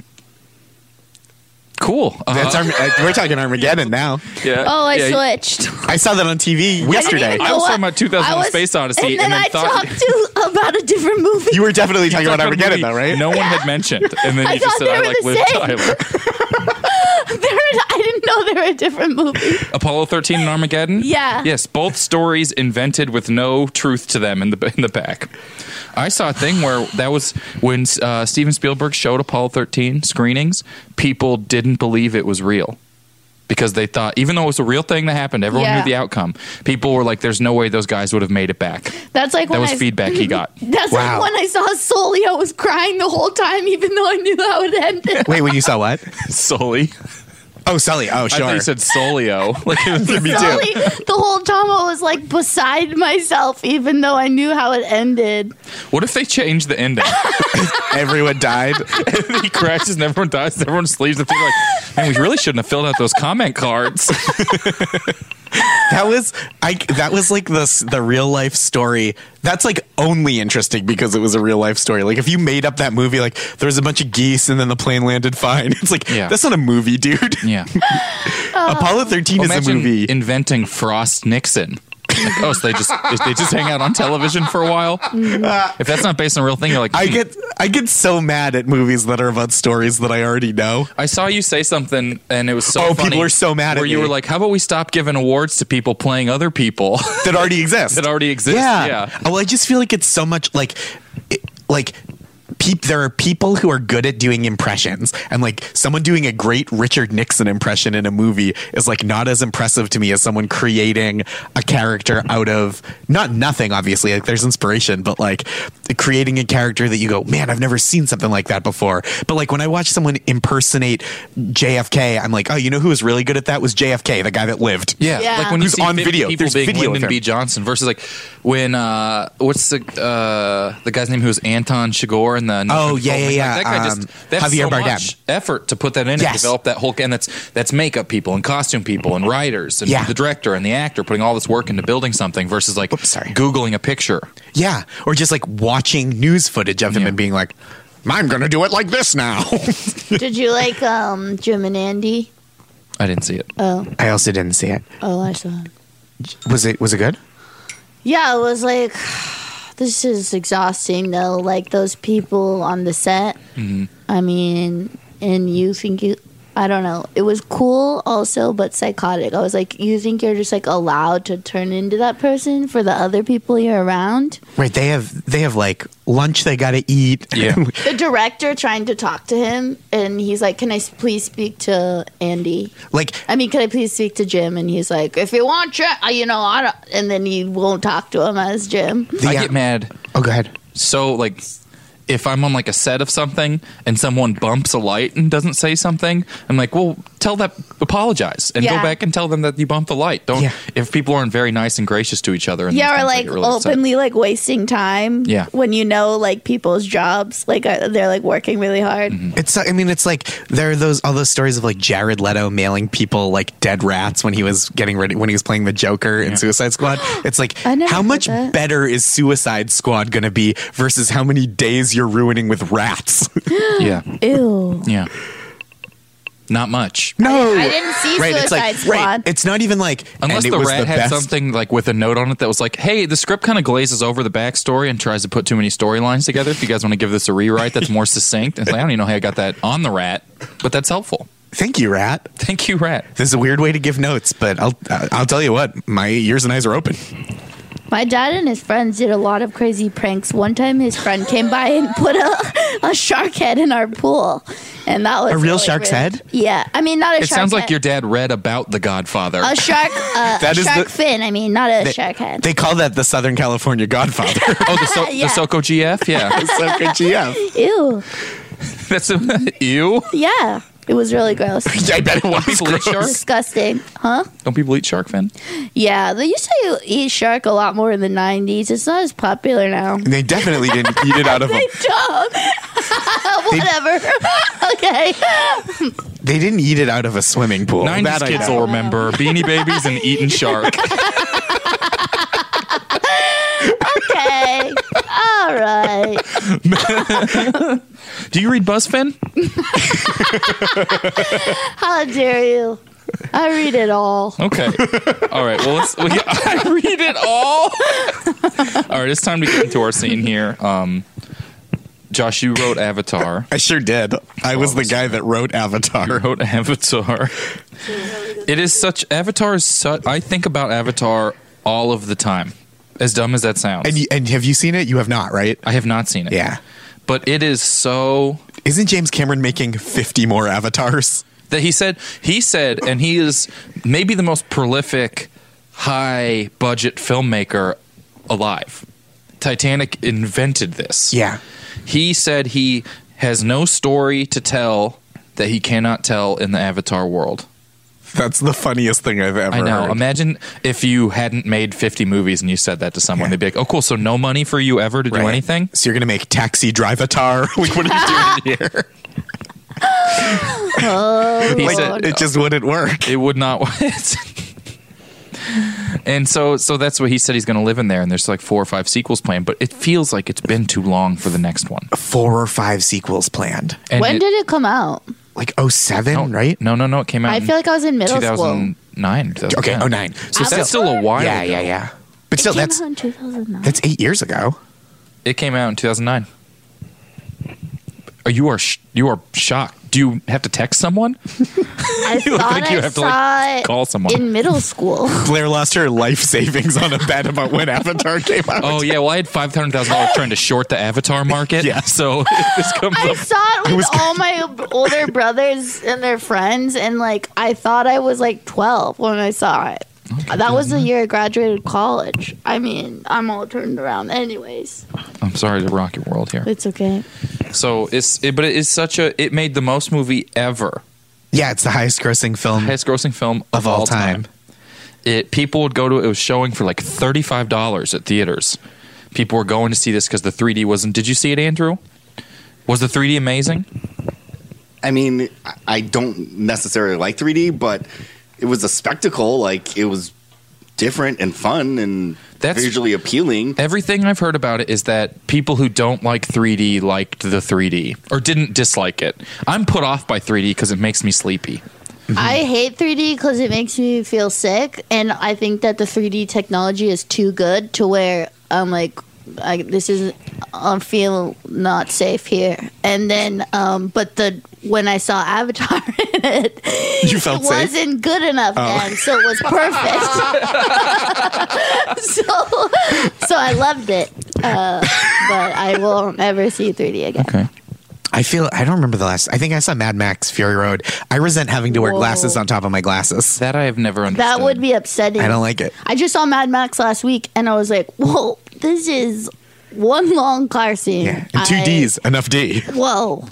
Cool. That's we're talking Armageddon now. yeah. Oh, I yeah, switched. I saw that on TV yesterday. I was talking about 2001 Space Odyssey, and then I thought talked about a a different movie. You were definitely talking you about talked Armageddon, a though, movie right? No one had mentioned, and then I you just thought said, they "I were like the Liv same. Tyler." I didn't know they were a different movie. Apollo 13 and Armageddon. Yeah. Yes, both stories invented with no truth to them in the back. I saw a thing where that was when Steven Spielberg showed Apollo 13 screenings. People didn't believe it was real. Because they thought, even though it was a real thing that happened, everyone Yeah. knew the outcome. People were like, "There's no way those guys would have made it back." That's like That when was feedback he got. That's Wow. like when I saw Sully. I was crying the whole time, even though I knew how it ended. Wait, when you saw what? Sully. Oh, Sully. Oh, I sure. thought you said Solio. Like it was me Sully, the whole time I was like beside myself, even though I knew how it ended. What if they changed the ending? Everyone died. And he crashes and everyone dies. And everyone leaves the theater like, man, we really shouldn't have filled out those comment cards. That was like the real life story. That's like only interesting because it was a real life story. Like if you made up that movie, like there was a bunch of geese and then the plane landed fine. It's like Yeah. that's not a movie, dude. Yeah. Apollo 13 is a Imagine movie. inventing Frost Nixon. Like, oh, so they just hang out on television for a while. If that's not based on a real thing, you're like, I get so mad at movies that are about stories that I already know. I saw you say something, and it was so Oh, funny. people are so mad at where you me. were like, "How about we stop giving awards to people playing other people That already exist. that already exist?" Yeah. Well, I just feel like it's so much like there are people who are good at doing impressions, and like someone doing a great Richard Nixon impression in a movie is like not as impressive to me as someone creating a character out of not nothing. Obviously, like there's inspiration, but like creating a character that you go, man, I've never seen something like that before. But like when I watch someone impersonate JFK, I'm like, oh, you know who was really good at that was JFK, the guy that lived. Yeah, Yeah. like when you Who's see on 50 video. people There's being video of Lyndon him. B. Johnson versus like when what's the guy's name who was Anton Chigurh in the Oh, yeah, yeah, yeah. Like, that guy that's Javier so Bardem. much effort to put that in and Yes. develop that whole and that's makeup people and costume people and writers and Yeah. the director and the actor putting all this work into building something versus like sorry. Googling a picture. Yeah, or just like watching news footage of him Yeah. and being like, I'm going to do it like this now. Did you like Jim and Andy? I didn't see it. Oh, I also didn't see it. I saw it. Was it good? Yeah, it was like, this is exhausting though. Like those people on the set. Mm-hmm. I mean, and you think I don't know. It was cool also, but psychotic. I was like, you think you're just like allowed to turn into that person for the other people you're around? Right. They have like lunch they got to eat. Yeah. The director trying to talk to him, and he's like, can I please speak to Andy? Can I please speak to Jim? And he's like, if you want Jim, I don't. And then he won't talk to him as Jim. I get mad. Oh, go ahead. So, like, if I'm on, like, a set of something and someone bumps a light and doesn't say something, I'm like, well, apologize and go back and tell them that you bumped the light. Don't, if people aren't very nice and gracious to each other. And or, things, like, really openly, like, wasting time. Yeah. When you know, like, people's jobs, like, they're, like, working really hard. Mm-hmm. It's like there are all those stories of like Jared Leto mailing people like dead rats when he was getting ready, when he was playing the Joker in Suicide Squad. It's like, how much better is Suicide Squad going to be versus how many days you're ruining with rats? Yeah. Ew. Yeah. Not much. No. I didn't see Suicide Squad. Right. It's not even like, Unless the rat had something like with a note on it that was like, hey, the script kind of glazes over the backstory and tries to put too many storylines together. If you guys want to give this a rewrite that's more succinct. It's like, I don't even know how I got that on the rat, but that's helpful. Thank you, Rat. Thank you, Rat. This is a weird way to give notes, but I'll tell you what, my ears and eyes are open. My dad and his friends did a lot of crazy pranks. One time his friend came by and put a shark head in our pool. And that was a real shark's head? Yeah. I mean, not a shark head. It sounds like your dad read about The Godfather. A shark, shark fin. I mean, not a shark head. They call that the Southern California Godfather. The Soko GF? Yeah. The Soko GF. Ew. That's ew? Yeah. It was really gross. I bet it was People eat shark? Disgusting. Huh? Don't people eat shark fin? Yeah. They used to eat shark a lot more in the 90s. It's not as popular now. They definitely didn't eat it out of They don't. Whatever. Okay. They didn't eat it out of a swimming pool. 90s kids will remember Beanie Babies and eating shark. Okay. All right. Do you read BuzzFin? How dare you? I read it all. Okay. All right. Well, I read it all. All right. It's time to get into our scene here. Josh, you wrote Avatar. I sure did. I was the guy that wrote Avatar. You wrote Avatar. It is such... Avatar is such... I think about Avatar all of the time. As dumb as that sounds. And have you seen it? You have not, right? I have not seen it. Yeah. But it is so... Isn't James Cameron making 50 more Avatars? That he said, and he is maybe the most prolific, high-budget filmmaker alive. Titanic invented this. Yeah. He said he has no story to tell that he cannot tell in the Avatar world. That's the funniest thing I've ever heard. I know. Imagine if you hadn't made 50 movies and you said that to someone. They'd be like, oh, cool. So no money for you ever to do anything? So you're going to make Taxi Drive-atar? Like, what are you doing here? It just wouldn't work. It would not. And so that's what he said he's going to live in there. And there's like 4 or 5 sequels planned. But it feels like it's been too long for the next one. 4 or 5 sequels planned. And when did it come out? Like 07, right? No. It came out I feel like I was in middle 2009. school. Okay, 09. So that's still a while ago. Yeah. But still, It came out in 2009. that's 8 years ago. It came out in 2009. You are shocked. Do you have to text someone? I You look thought like you I have to, saw it call someone. in middle school. Blair lost her life savings on a bet about when Avatar came out. Oh, yeah. Well, I had $500,000 trying to short the Avatar market. Yeah. So if this comes I up. saw it with all my older brothers and their friends, and like I thought I was like 12 when I saw it. That was the year I graduated college. I mean, I'm all turned around, anyways. I'm sorry to rock your world here. It's okay. So but it is such a. It made the most movie ever. Yeah, it's the highest grossing film of all time. People would go to it. It was showing for like $35 at theaters. People were going to see this because the 3D wasn't. Did you see it, Andrew? Was the 3D amazing? I mean, I don't necessarily like 3D, but it was a spectacle. Like, it was different and fun and visually appealing. Everything I've heard about it is that people who don't like 3D liked the 3D or didn't dislike it. I'm put off by 3D because it makes me sleepy. Mm-hmm. I hate 3D because it makes me feel sick, and I think that the 3D technology is too good to where I'm like, I feel not safe here. And then, but the when I saw Avatar in it, You felt it safe? wasn't good enough then, so it was perfect. so I loved it, but I won't ever see 3D again. Okay. I don't remember the last. I think I saw Mad Max Fury Road. I resent having to wear glasses on top of my glasses. That I have never understood. That would be upsetting. I don't like it. I just saw Mad Max last week, and I was like, whoa, this is one long car scene. Yeah, and two Ds, enough D. Whoa.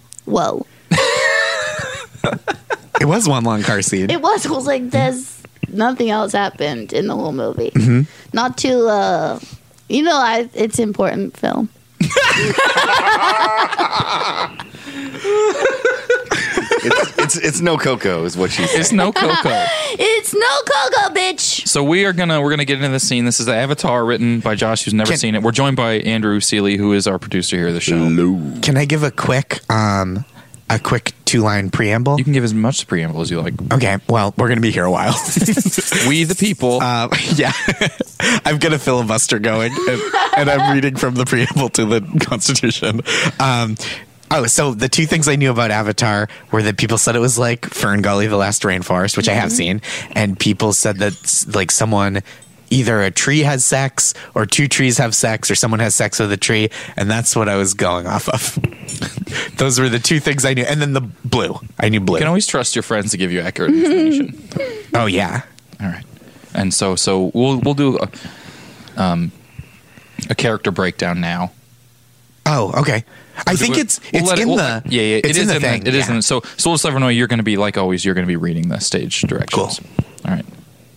It was one long car scene. It was like, there's nothing else happened in the whole movie. Mm-hmm. Not to, it's important film. It's no Coco, is what she said. It's no Coco. It's no Coco, bitch. So we're gonna get into the scene. This is the Avatar, written by Josh, who's never seen it. We're joined by Andrew Seeley, who is our producer here of the show. Hello. Can I give a quick 2-line preamble? You can give as much preamble as you like. Okay, well, we're going to be here a while. We the people. Yeah. I've got a filibuster going, and I'm reading from the preamble to the Constitution. So the two things I knew about Avatar were that people said it was like Fern Gully, The Last Rainforest, which I have seen, and people said that like either a tree has sex or two trees have sex or someone has sex with a tree, and that's what I was going off of. Those were the two things I knew. And then the blue. I knew blue. You can always trust your friends to give you accurate information. Oh, yeah. All right. And so we'll do a character breakdown now. Oh, okay. I think it's in the thing. It isn't. So we'll just let everyone know you're going to be, like always, you're going to be reading the stage directions. Cool. All right.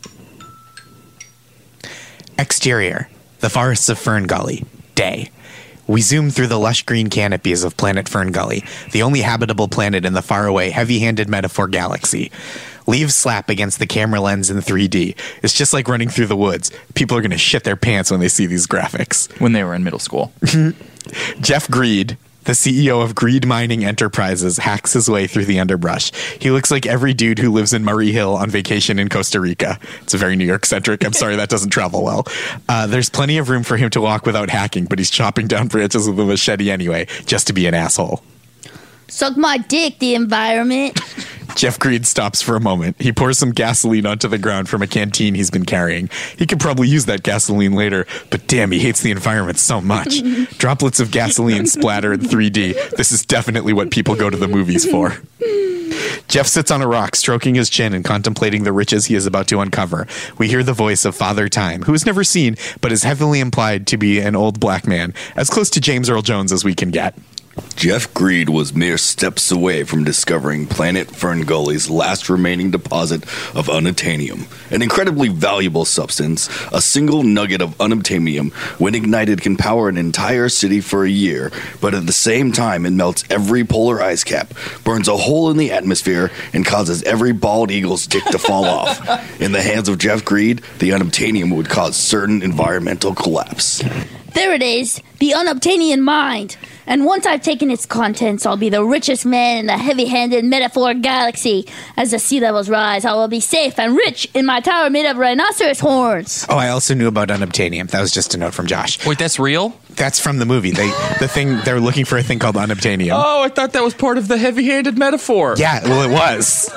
Exterior. The forests of Fern Gully. Day. We zoom through the lush green canopies of planet Fern Gully, the only habitable planet in the faraway, heavy-handed metaphor galaxy. Leaves slap against the camera lens in 3D. It's just like running through the woods. People are going to shit their pants when they see these graphics. When they were in middle school. Jeff Greed, the CEO of Greed Mining Enterprises, hacks his way through the underbrush. He looks like every dude who lives in Murray Hill on vacation in Costa Rica. It's a very New York-centric. I'm sorry that doesn't travel well. There's plenty of room for him to walk without hacking, but he's chopping down branches with a machete anyway, just to be an asshole. Suck my dick, the environment. Jeff Greed stops for a moment. He pours some gasoline onto the ground from a canteen he's been carrying. He could probably use that gasoline later, but damn, he hates the environment so much. Droplets of gasoline splatter in 3D. This is definitely what people go to the movies for. Jeff sits on a rock, stroking his chin and contemplating the riches he is about to uncover. We hear the voice of Father Time, who is never seen, but is heavily implied to be an old black man, as close to James Earl Jones as we can get. Jeff Greed was mere steps away from discovering planet Fern Gully's last remaining deposit of unobtainium, an incredibly valuable substance. A single nugget of unobtainium, when ignited, can power an entire city for a year, but at the same time it melts every polar ice cap, burns a hole in the atmosphere, and causes every bald eagle's dick to fall off. In the hands of Jeff Greed, the unobtainium would cause certain environmental collapse. There it is, the unobtainium mind. And once I've taken its contents, I'll be the richest man in the heavy-handed metaphor galaxy. As the sea levels rise, I will be safe and rich in my tower made of rhinoceros horns. Oh, I also knew about unobtainium. That was just a note from Josh. Wait, that's real? That's from the movie. They're looking for a thing called unobtainium. Oh, I thought that was part of the heavy-handed metaphor. Yeah, well, it was.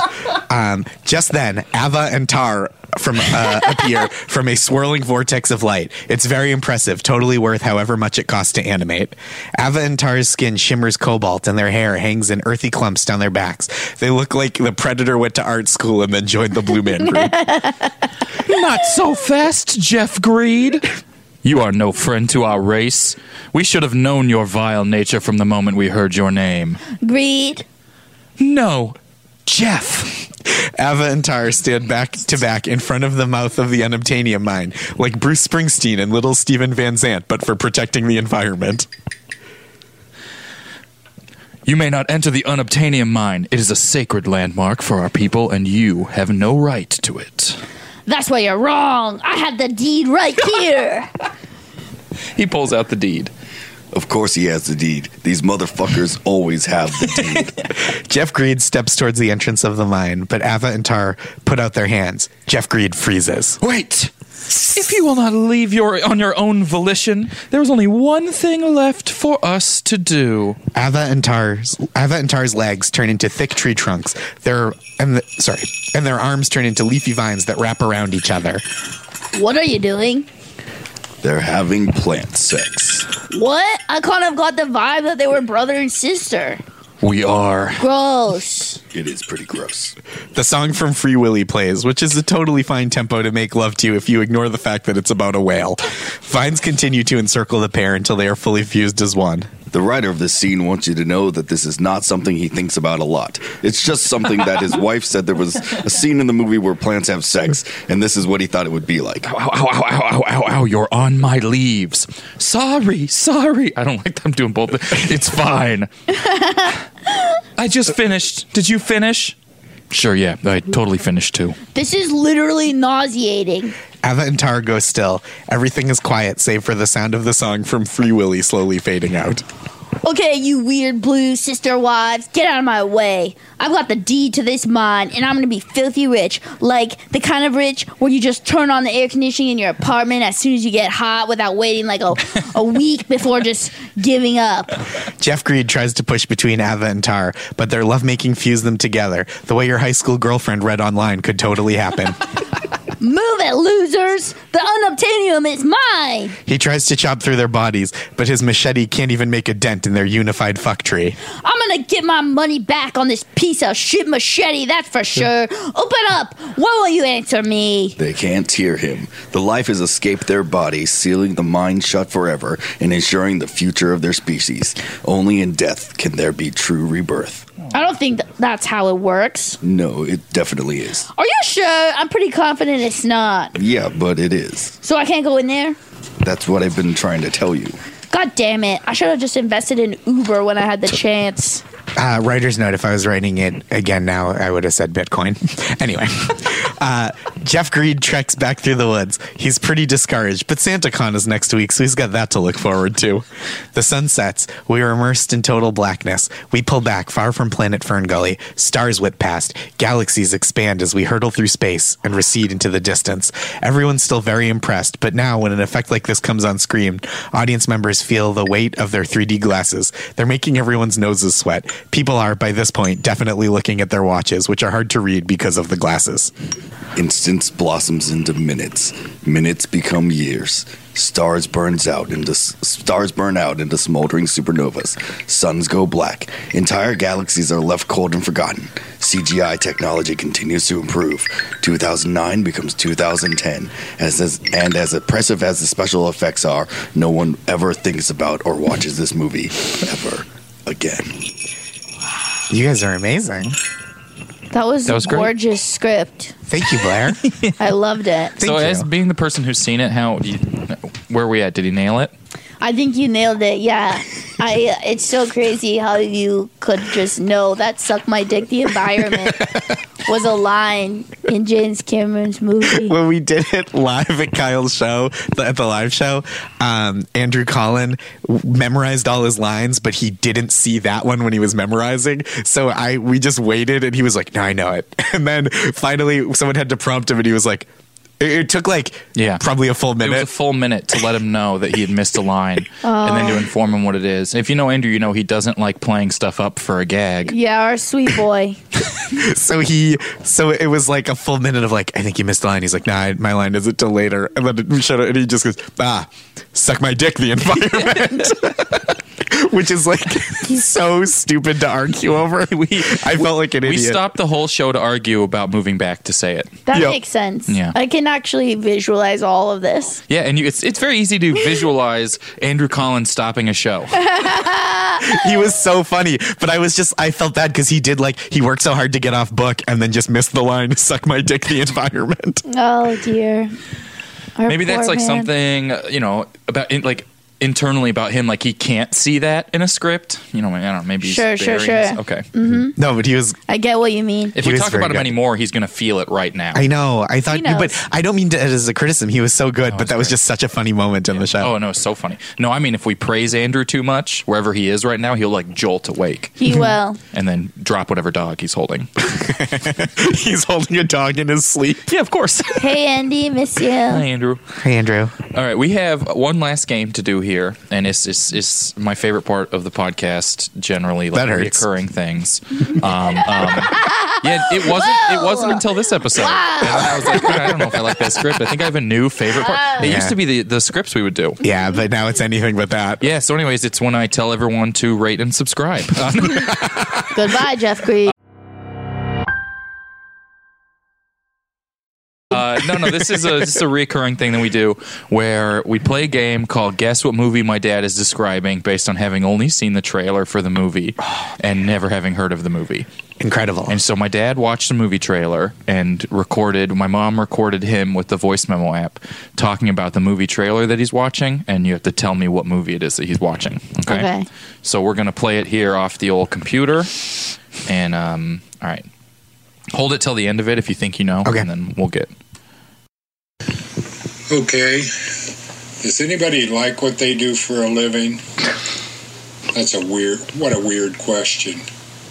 Just then, Ava and Tar appear from a swirling vortex of light. It's very impressive, totally worth however much it costs to animate. Ava and Tar's skin shimmers cobalt and their hair hangs in earthy clumps down their backs. They look like the Predator went to art school and then joined the Blue Man Group. Not so fast, Jeff Greed. You are no friend to our race. We should have known your vile nature from the moment we heard your name. Greed. No, Jeff. Ava and Tar stand back to back in front of the mouth of the unobtainium mine, like Bruce Springsteen and little Steven Van Zandt, but for protecting the environment. You may not enter the unobtainium mine. It is a sacred landmark for our people, and you have no right to it. That's where you're wrong. I have the deed right here. He pulls out the deed. Of course he has the deed. These motherfuckers always have the deed. Jeff Greed steps towards the entrance of the mine, but Ava and Tar put out their hands. Jeff Greed freezes. Wait! If you will not leave on your own volition, there is only one thing left for us to do. Ava and Tar's legs turn into thick tree trunks. And their arms turn into leafy vines that wrap around each other. What are you doing? They're having plant sex. What? I kind of got the vibe that they were brother and sister. We are. Gross. It is pretty gross. The song from Free Willy plays, which is a totally fine tempo to make love to you if you ignore the fact that it's about a whale. Vines continue to encircle the pair until they are fully fused as one. The writer of this scene wants you to know that this is not something he thinks about a lot. It's just something that his wife said there was a scene in the movie where plants have sex, and this is what he thought it would be like. Ow, ow, ow, ow, ow, ow, ow, you're on my leaves. Sorry. I don't like them doing both. It's fine. I just finished. Did you finish? Sure, yeah. I totally finished too. This is literally nauseating. Ava and Tar go still. Everything is quiet save for the sound of the song from Free Willy slowly fading out. Okay, you weird blue sister wives, get out of my way. I've got the deed to this mine, and I'm gonna be filthy rich. Like the kind of rich where you just turn on the air conditioning in your apartment as soon as you get hot without waiting like a week before just giving up. Jeff Greed tries to push between Ava and Tar, but their lovemaking fused them together. The way your high school girlfriend read online could totally happen. Move it, losers! The unobtainium is mine! He tries to chop through their bodies, but his machete can't even make a dent in their unified fuck tree. I'm gonna get my money back on this piece of shit machete, that's for sure. Open up! Why won't you answer me? They can't hear him. The life has escaped their bodies, sealing the mind shut forever and ensuring the future of their species. Only in death can there be true rebirth. I don't think that's how it works. No, it definitely is. Are you sure? I'm pretty confident it's not. Yeah, but it is. So I can't go in there? That's what I've been trying to tell you. God damn it. I should have just invested in Uber when I had the chance. Writer's note, if I was writing it again now, I would have said Bitcoin. Anyway, Jeff Greed treks back through the woods. He's pretty discouraged, but SantaCon is next week, so he's got that to look forward to. The sun sets. We are immersed in total blackness. We pull back far from planet Fern Gully. Stars whip past. Galaxies expand as we hurtle through space and recede into the distance. Everyone's still very impressed, but now when an effect like this comes on screen, audience members feel the weight of their 3D glasses. They're making everyone's noses sweat. People are, by this point, definitely looking at their watches, which are hard to read because of the glasses. Instance blossoms into minutes. Minutes become years. Stars burn out into smoldering supernovas. Suns go black. Entire galaxies are left cold and forgotten. CGI technology continues to improve. 2009 becomes 2010. And as impressive as the special effects are, no one ever thinks about or watches this movie ever again. You guys are amazing. That was a great. gorgeous script. Thank you, Blair. I loved it. Thank So, you. as being the person who's seen it, where are we at? Did he nail it? I think you nailed it, yeah. It's so crazy how you could just know that "suck my dick" the environment was a line in James Cameron's movie. When we did it live at Kyle's show, at the live show, Andrew Collin memorized all his lines, but he didn't see that one when he was memorizing. So we just waited, and he was like, "No, I know it." And then finally, someone had to prompt him, and he was like, "It took probably a full It minute." was a full minute to let him know that he had missed a line and then to inform him what it is. If you know Andrew, you know he doesn't like playing stuff up for a gag. Yeah, our sweet boy. So it was like a full minute of like, "I think you missed the line." He's like, "Nah, my line isn't till later." And then we shut it, and he just goes, "Suck my dick, the environment." Which is like so stupid to argue over. I felt like an idiot. We stopped the whole show to argue about moving back to say it. That Yep. makes sense. Yeah. I can actually visualize all of this. Yeah, and it's very easy to visualize Andrew Collins stopping a show. He was so funny, but I felt bad because he worked so hard to get off book and then just missed the line, "Suck my dick, the environment." Oh, dear. Our Maybe that's poor like man. something, about like internally about him, like he can't see that in a script. You know, I don't know, maybe he's Sure. Okay. No, but he was. I get what you mean. If He we was talk very about him good. anymore, he's going to feel it right now. I know. I thought, He knows. but I don't mean to as a criticism. He was so good, but that was just such a funny moment in the show. Oh no, it's so funny. No, I mean if we praise Andrew too much, wherever he is right now, he'll like jolt awake He will. and then drop whatever dog he's holding. He's holding a dog in his sleep. Yeah, of course. Hey, Andy, miss you. Hi, Andrew. Hey, Andrew. All right, we have one last game to do here, and it's my favorite part of the podcast. Generally, like That hurts. reoccurring things. Yeah, it wasn't until this episode. And I was like, I don't know if I like that script. I think I have a new favorite part. It used to be the scripts we would do. Yeah, but now it's anything but that. Yeah. So, anyways, it's when I tell everyone to rate and subscribe. Goodbye, Jeff Green. No. This is a recurring thing that we do where we play a game called Guess What Movie My Dad is Describing, based on having only seen the trailer for the movie and never having heard of the movie. Incredible. And so my dad watched the movie trailer and my mom recorded him with the voice memo app talking about the movie trailer that he's watching, and you have to tell me what movie it is that he's watching. Okay. So we're going to play it here off the old computer. And, all right. Hold it till the end of it if you think you know. Okay. And then we'll get. Okay. Does anybody like what they do for a living? What a weird question.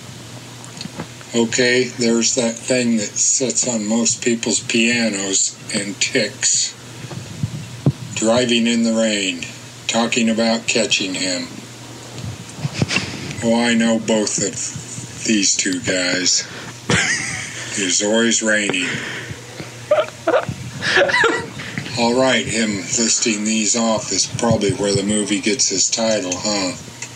Okay, there's that thing that sits on most people's pianos and ticks. Driving in the rain, talking about catching him. Oh, I know both of these two guys. It's always raining. All right, him listing these off is probably where the movie gets his title, huh?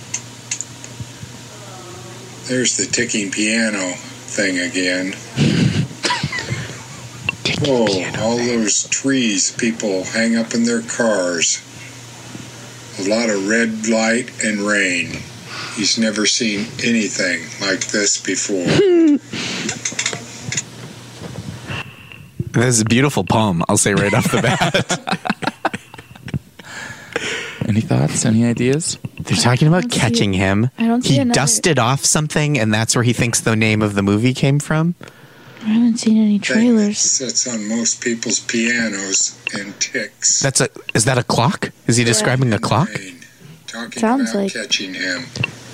There's the ticking piano thing again. Whoa, all those trees people hang up in their cars. A lot of red light and rain. He's never seen anything like this before. This is a beautiful poem, I'll say right off the bat. Any thoughts? Any ideas? They're talking about don't see catching it. him. I don't see He another- dusted off something, and that's where he thinks the name of the movie came from. I haven't seen any Thing that trailers. sits on most people's pianos and ticks. Is that a clock? Is he describing a clock? Rain, talking Sounds about like- catching him.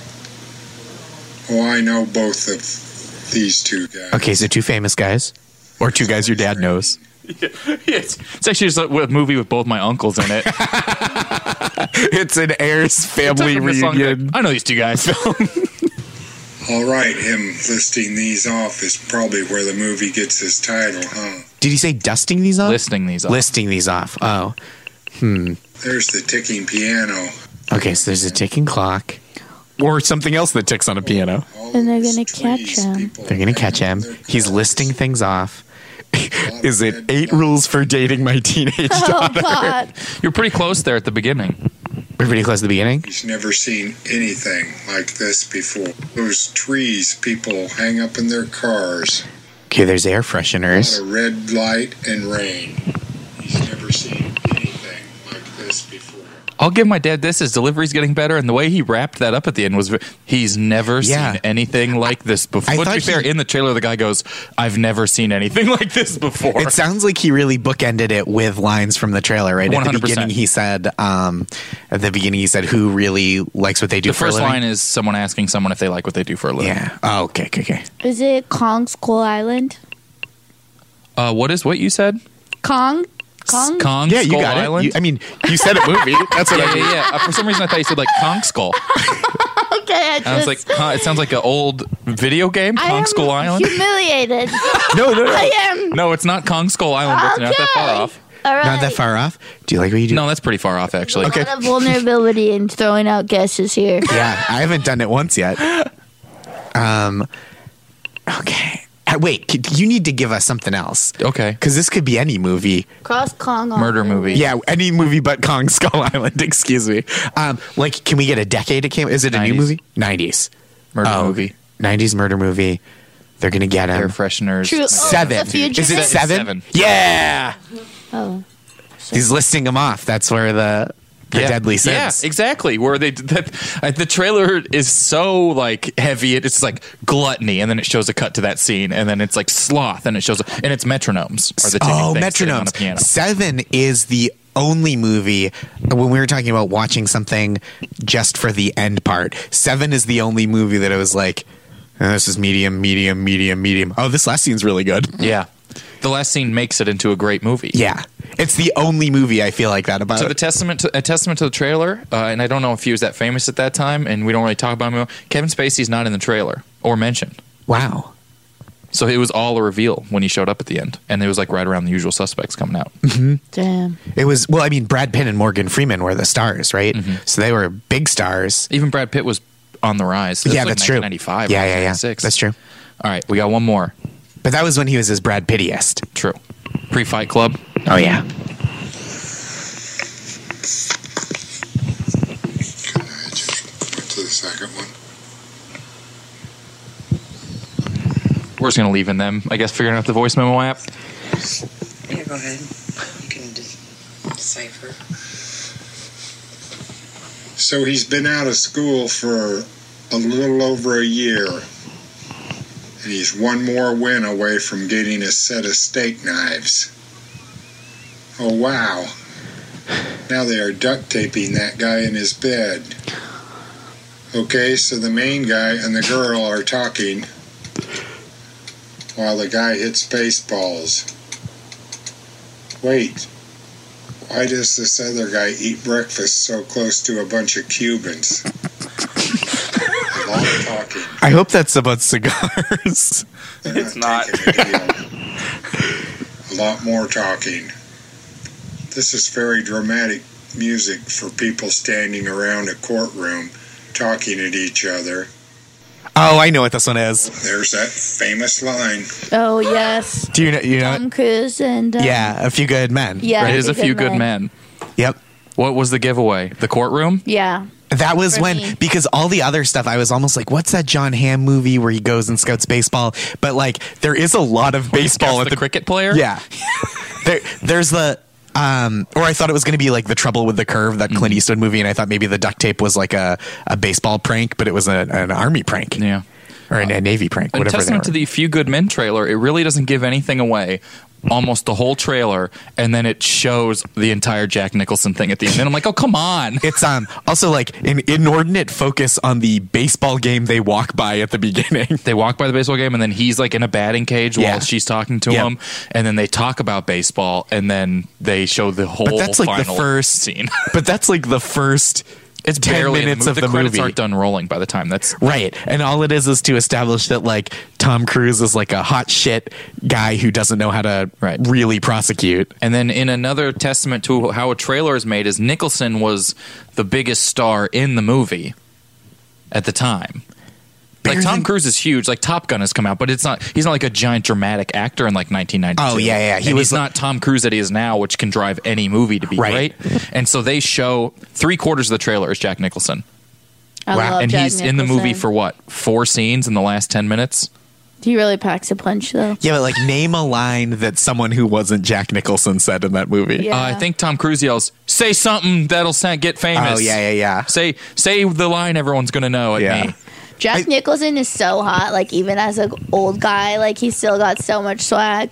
Oh, I know both of these two guys. Okay, so two famous guys. Or two guys your dad knows. It's actually just a movie with both my uncles in it. It's an Heirs family Took him this long to- reunion. I know these two guys. All right, him listing these off is probably where the movie gets his title, huh? Did he say dusting these off? Listing these up. Listing these off. Oh. There's the ticking piano. Okay, so there's a ticking clock. Or something else that ticks on a piano. All And they're those gonna catch trees him. people They're going to catch him. hang up in their He's cars. listing things off. Is it 8 rules for dating my teenage Oh, daughter? God. You're pretty close there at the beginning. We're pretty close to the beginning. He's never seen anything like this before. Those trees people hang up in their cars. Okay, there's air A lot fresheners. of red light and rain. He's never seen anything like this before. I'll give my dad this. His delivery's getting better, and the way he wrapped that up at the end was he's never Yeah. seen anything like this before. I But to be thought fair, he- in the trailer, the guy goes, "I've never seen anything like this before." It sounds like he really bookended it with lines from the trailer, right? At the 100%. beginning, he said, "Who really likes what they do The for a first living?" line is someone asking someone if they like what they do for a living. Yeah. Oh, okay. Is it Kong Skull Island? What you said? Kong? Kong Yeah, you Skull got Island? it. You said a movie. That's what I mean. Yeah. For some reason, I thought you said like Kong Skull. Okay, And I was like, it sounds like an old video game, I Kong am Skull Island. humiliated. No. I am. No, it's not Kong Skull Island. But it's not that far Okay. off. All right. Not that far off. Do you like what you do? No, that's pretty far off, actually. Okay. A lot of vulnerability in throwing out guesses here. Yeah, I haven't done it once yet. Okay. Wait, you need to give us something else. Okay. Because this could be any movie. Cross Kong. Murder movie. Yeah, any movie but Kong Skull Island. Excuse me. Can we get a decade it came? Is it a new 90s. movie? 90s. Murder movie. 90s murder movie. They're gonna get Air him. fresheners. True. Seven. The future Is it is? seven? Seven. Yeah. Oh. He's listing them off. That's where the The Deadly Sins. Yeah, exactly. Where the trailer is so like heavy, it's like gluttony, and then it shows a cut to that scene, and then it's like sloth, and it shows, and it's metronomes are the ticking things sitting on a piano. 7 is the only movie, when we were talking about watching something just for the end part, 7 is the only movie that I was like, oh, this is medium. Oh, this last scene's really good. Yeah. The last scene makes it into a great movie. Yeah. It's the only movie I feel like that about. So a testament to the trailer, and I don't know if he was that famous at that time, and we don't really talk about him. Kevin Spacey's not in the trailer or mentioned. Wow. So it was all a reveal when he showed up at the end, and it was like right around The Usual Suspects coming out. Damn. It was, well, I mean, Brad Pitt and Morgan Freeman were the stars, right? So they were big stars. Even Brad Pitt was on the rise. That's that's true. 1995. Yeah. 1996. That's true. All right, we got one more. But that was when he was his Brad Pittiest. True. Pre-Fight Club. Oh, yeah. I just went to the second one. We're just going to leave in them, I guess, figuring out the voice memo app. Yeah, go ahead. You can decipher. So he's been out of school for a little over a year. And he's one more win away from getting a set of steak knives. Oh, wow. Now they are duct taping that guy in his bed. Okay, so the main guy and the girl are talking while the guy hits baseballs. Wait, why does this other guy eat breakfast so close to a bunch of Cubans? A lot of talking. I hope that's about cigars. It's not. A lot more talking. This is very dramatic music for people standing around a courtroom talking at each other. Oh, I know what this one is. There's that famous line. Oh, yes. Do you know? Tom Cruise and... Yeah, A Few Good Men. Yeah. It is A Few Good Men. Yep. What was the giveaway? The courtroom? Yeah. That was For when, me. because all the other stuff, I was almost like, what's that John Hamm movie where he goes and scouts baseball? But like, there is a lot of baseball at the cricket player? Yeah. There's the, or I thought it was going to be like The Trouble with the Curve, that Clint Eastwood movie, and I thought maybe the duct tape was like a baseball prank, but it was an army prank. Yeah. Or a Navy prank, A whatever they were. testament to the Few Good Men trailer, it really doesn't give anything away. Almost the whole trailer, and then it shows the entire Jack Nicholson thing at the end. And I'm like, oh, come on. It's also like an inordinate focus on the baseball game they walk by at the beginning. They walk by the baseball game, and then he's like in a batting cage while she's talking to him, and then they talk about baseball, and then they show the whole. But that's like the final first scene. But that's like the first. It's 10 barely minutes of the credits movie. aren't done rolling by the time that's Right. And all it is to establish that like Tom Cruise is like a hot shit guy who doesn't know how to really prosecute. And then in another testament to how a trailer is made is Nicholson was the biggest star in the movie at the time. Like Tom Cruise is huge. Like Top Gun has come out, but it's not. He's not like a giant dramatic actor in like 1992. Oh yeah. He's not Tom Cruise that he is now, which can drive any movie to be great. And so they show 3/4 of the trailer is Jack Nicholson. I love and Jack he's in the movie Nicholson. for what? 4 scenes in the last 10 minutes. He really packs a punch, though. Yeah, but like name a line that someone who wasn't Jack Nicholson said in that movie. Yeah. I think Tom Cruise yells, "Say something that'll get famous." Oh yeah. Say the line everyone's gonna know at me. Jack Nicholson is so hot. Like, even as an old guy, like, he's still got so much swag.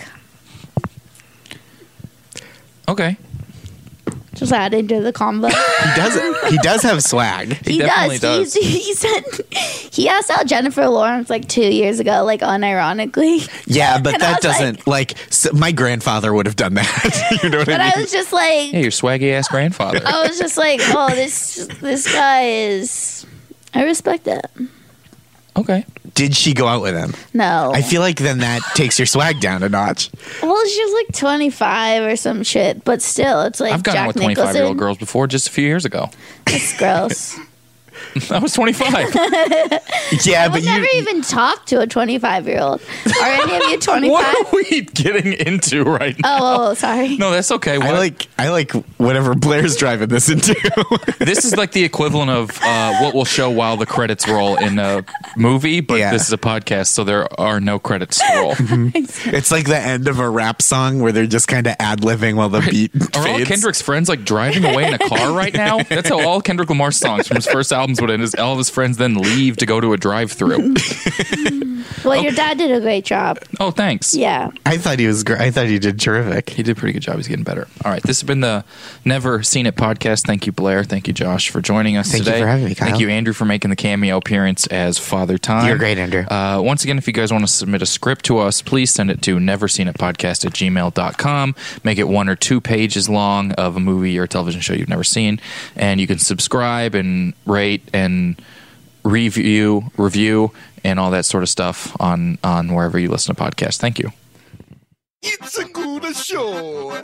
Okay. Just add into the combo. He does have swag. He definitely does. He said he asked out Jennifer Lawrence like 2 years ago, like unironically. Yeah, but And I that was doesn't my grandfather would have done that. You know what But I mean? I was just like, Hey, your swaggy ass grandfather. I was just like, oh, this guy is. I respect it. Okay. Did she go out with him? No. I feel like then that takes your swag down a notch. Well, she was like 25 or some shit, but still, it's like I've gotten Jack with 25-year-old Nicholson. girls before just a few years ago. It's gross. I was 25. Yeah, I but would never you. even talk to a 25-year-old. Are any of you 25? What are we getting into right now? Oh, sorry. No, that's okay. I like whatever Blair's driving this into. This is like the equivalent of what we'll show while the credits roll in a movie, but Yeah. this is a podcast, so there are no credits to roll. It's like the end of a rap song where they're just kind of ad-libbing while the beat Are all fades. Kendrick's friends like driving away in a car right now? That's how all Kendrick Lamar's songs from his first albums would end. Is all of his friends then leave to go to a drive-through? Well, your dad did a great job. Oh, thanks. Yeah. I thought he was great. I thought he did terrific. He did a pretty good job. He's getting better. All right. This has been the Never Seen It podcast. Thank you, Blair. Thank you, Josh, for joining us Thank you today. for having me, Kyle. Thank you, Andrew, for making the cameo appearance as Father Time. You're great, Andrew. Once again, if you guys want to submit a script to us, please send it to neverseenitpodcast@gmail.com. Make it 1 or 2 pages long of a movie or a television show you've never seen. And you can subscribe and rate and review and all that sort of stuff on wherever you listen to podcasts. Thank you. It's a good show.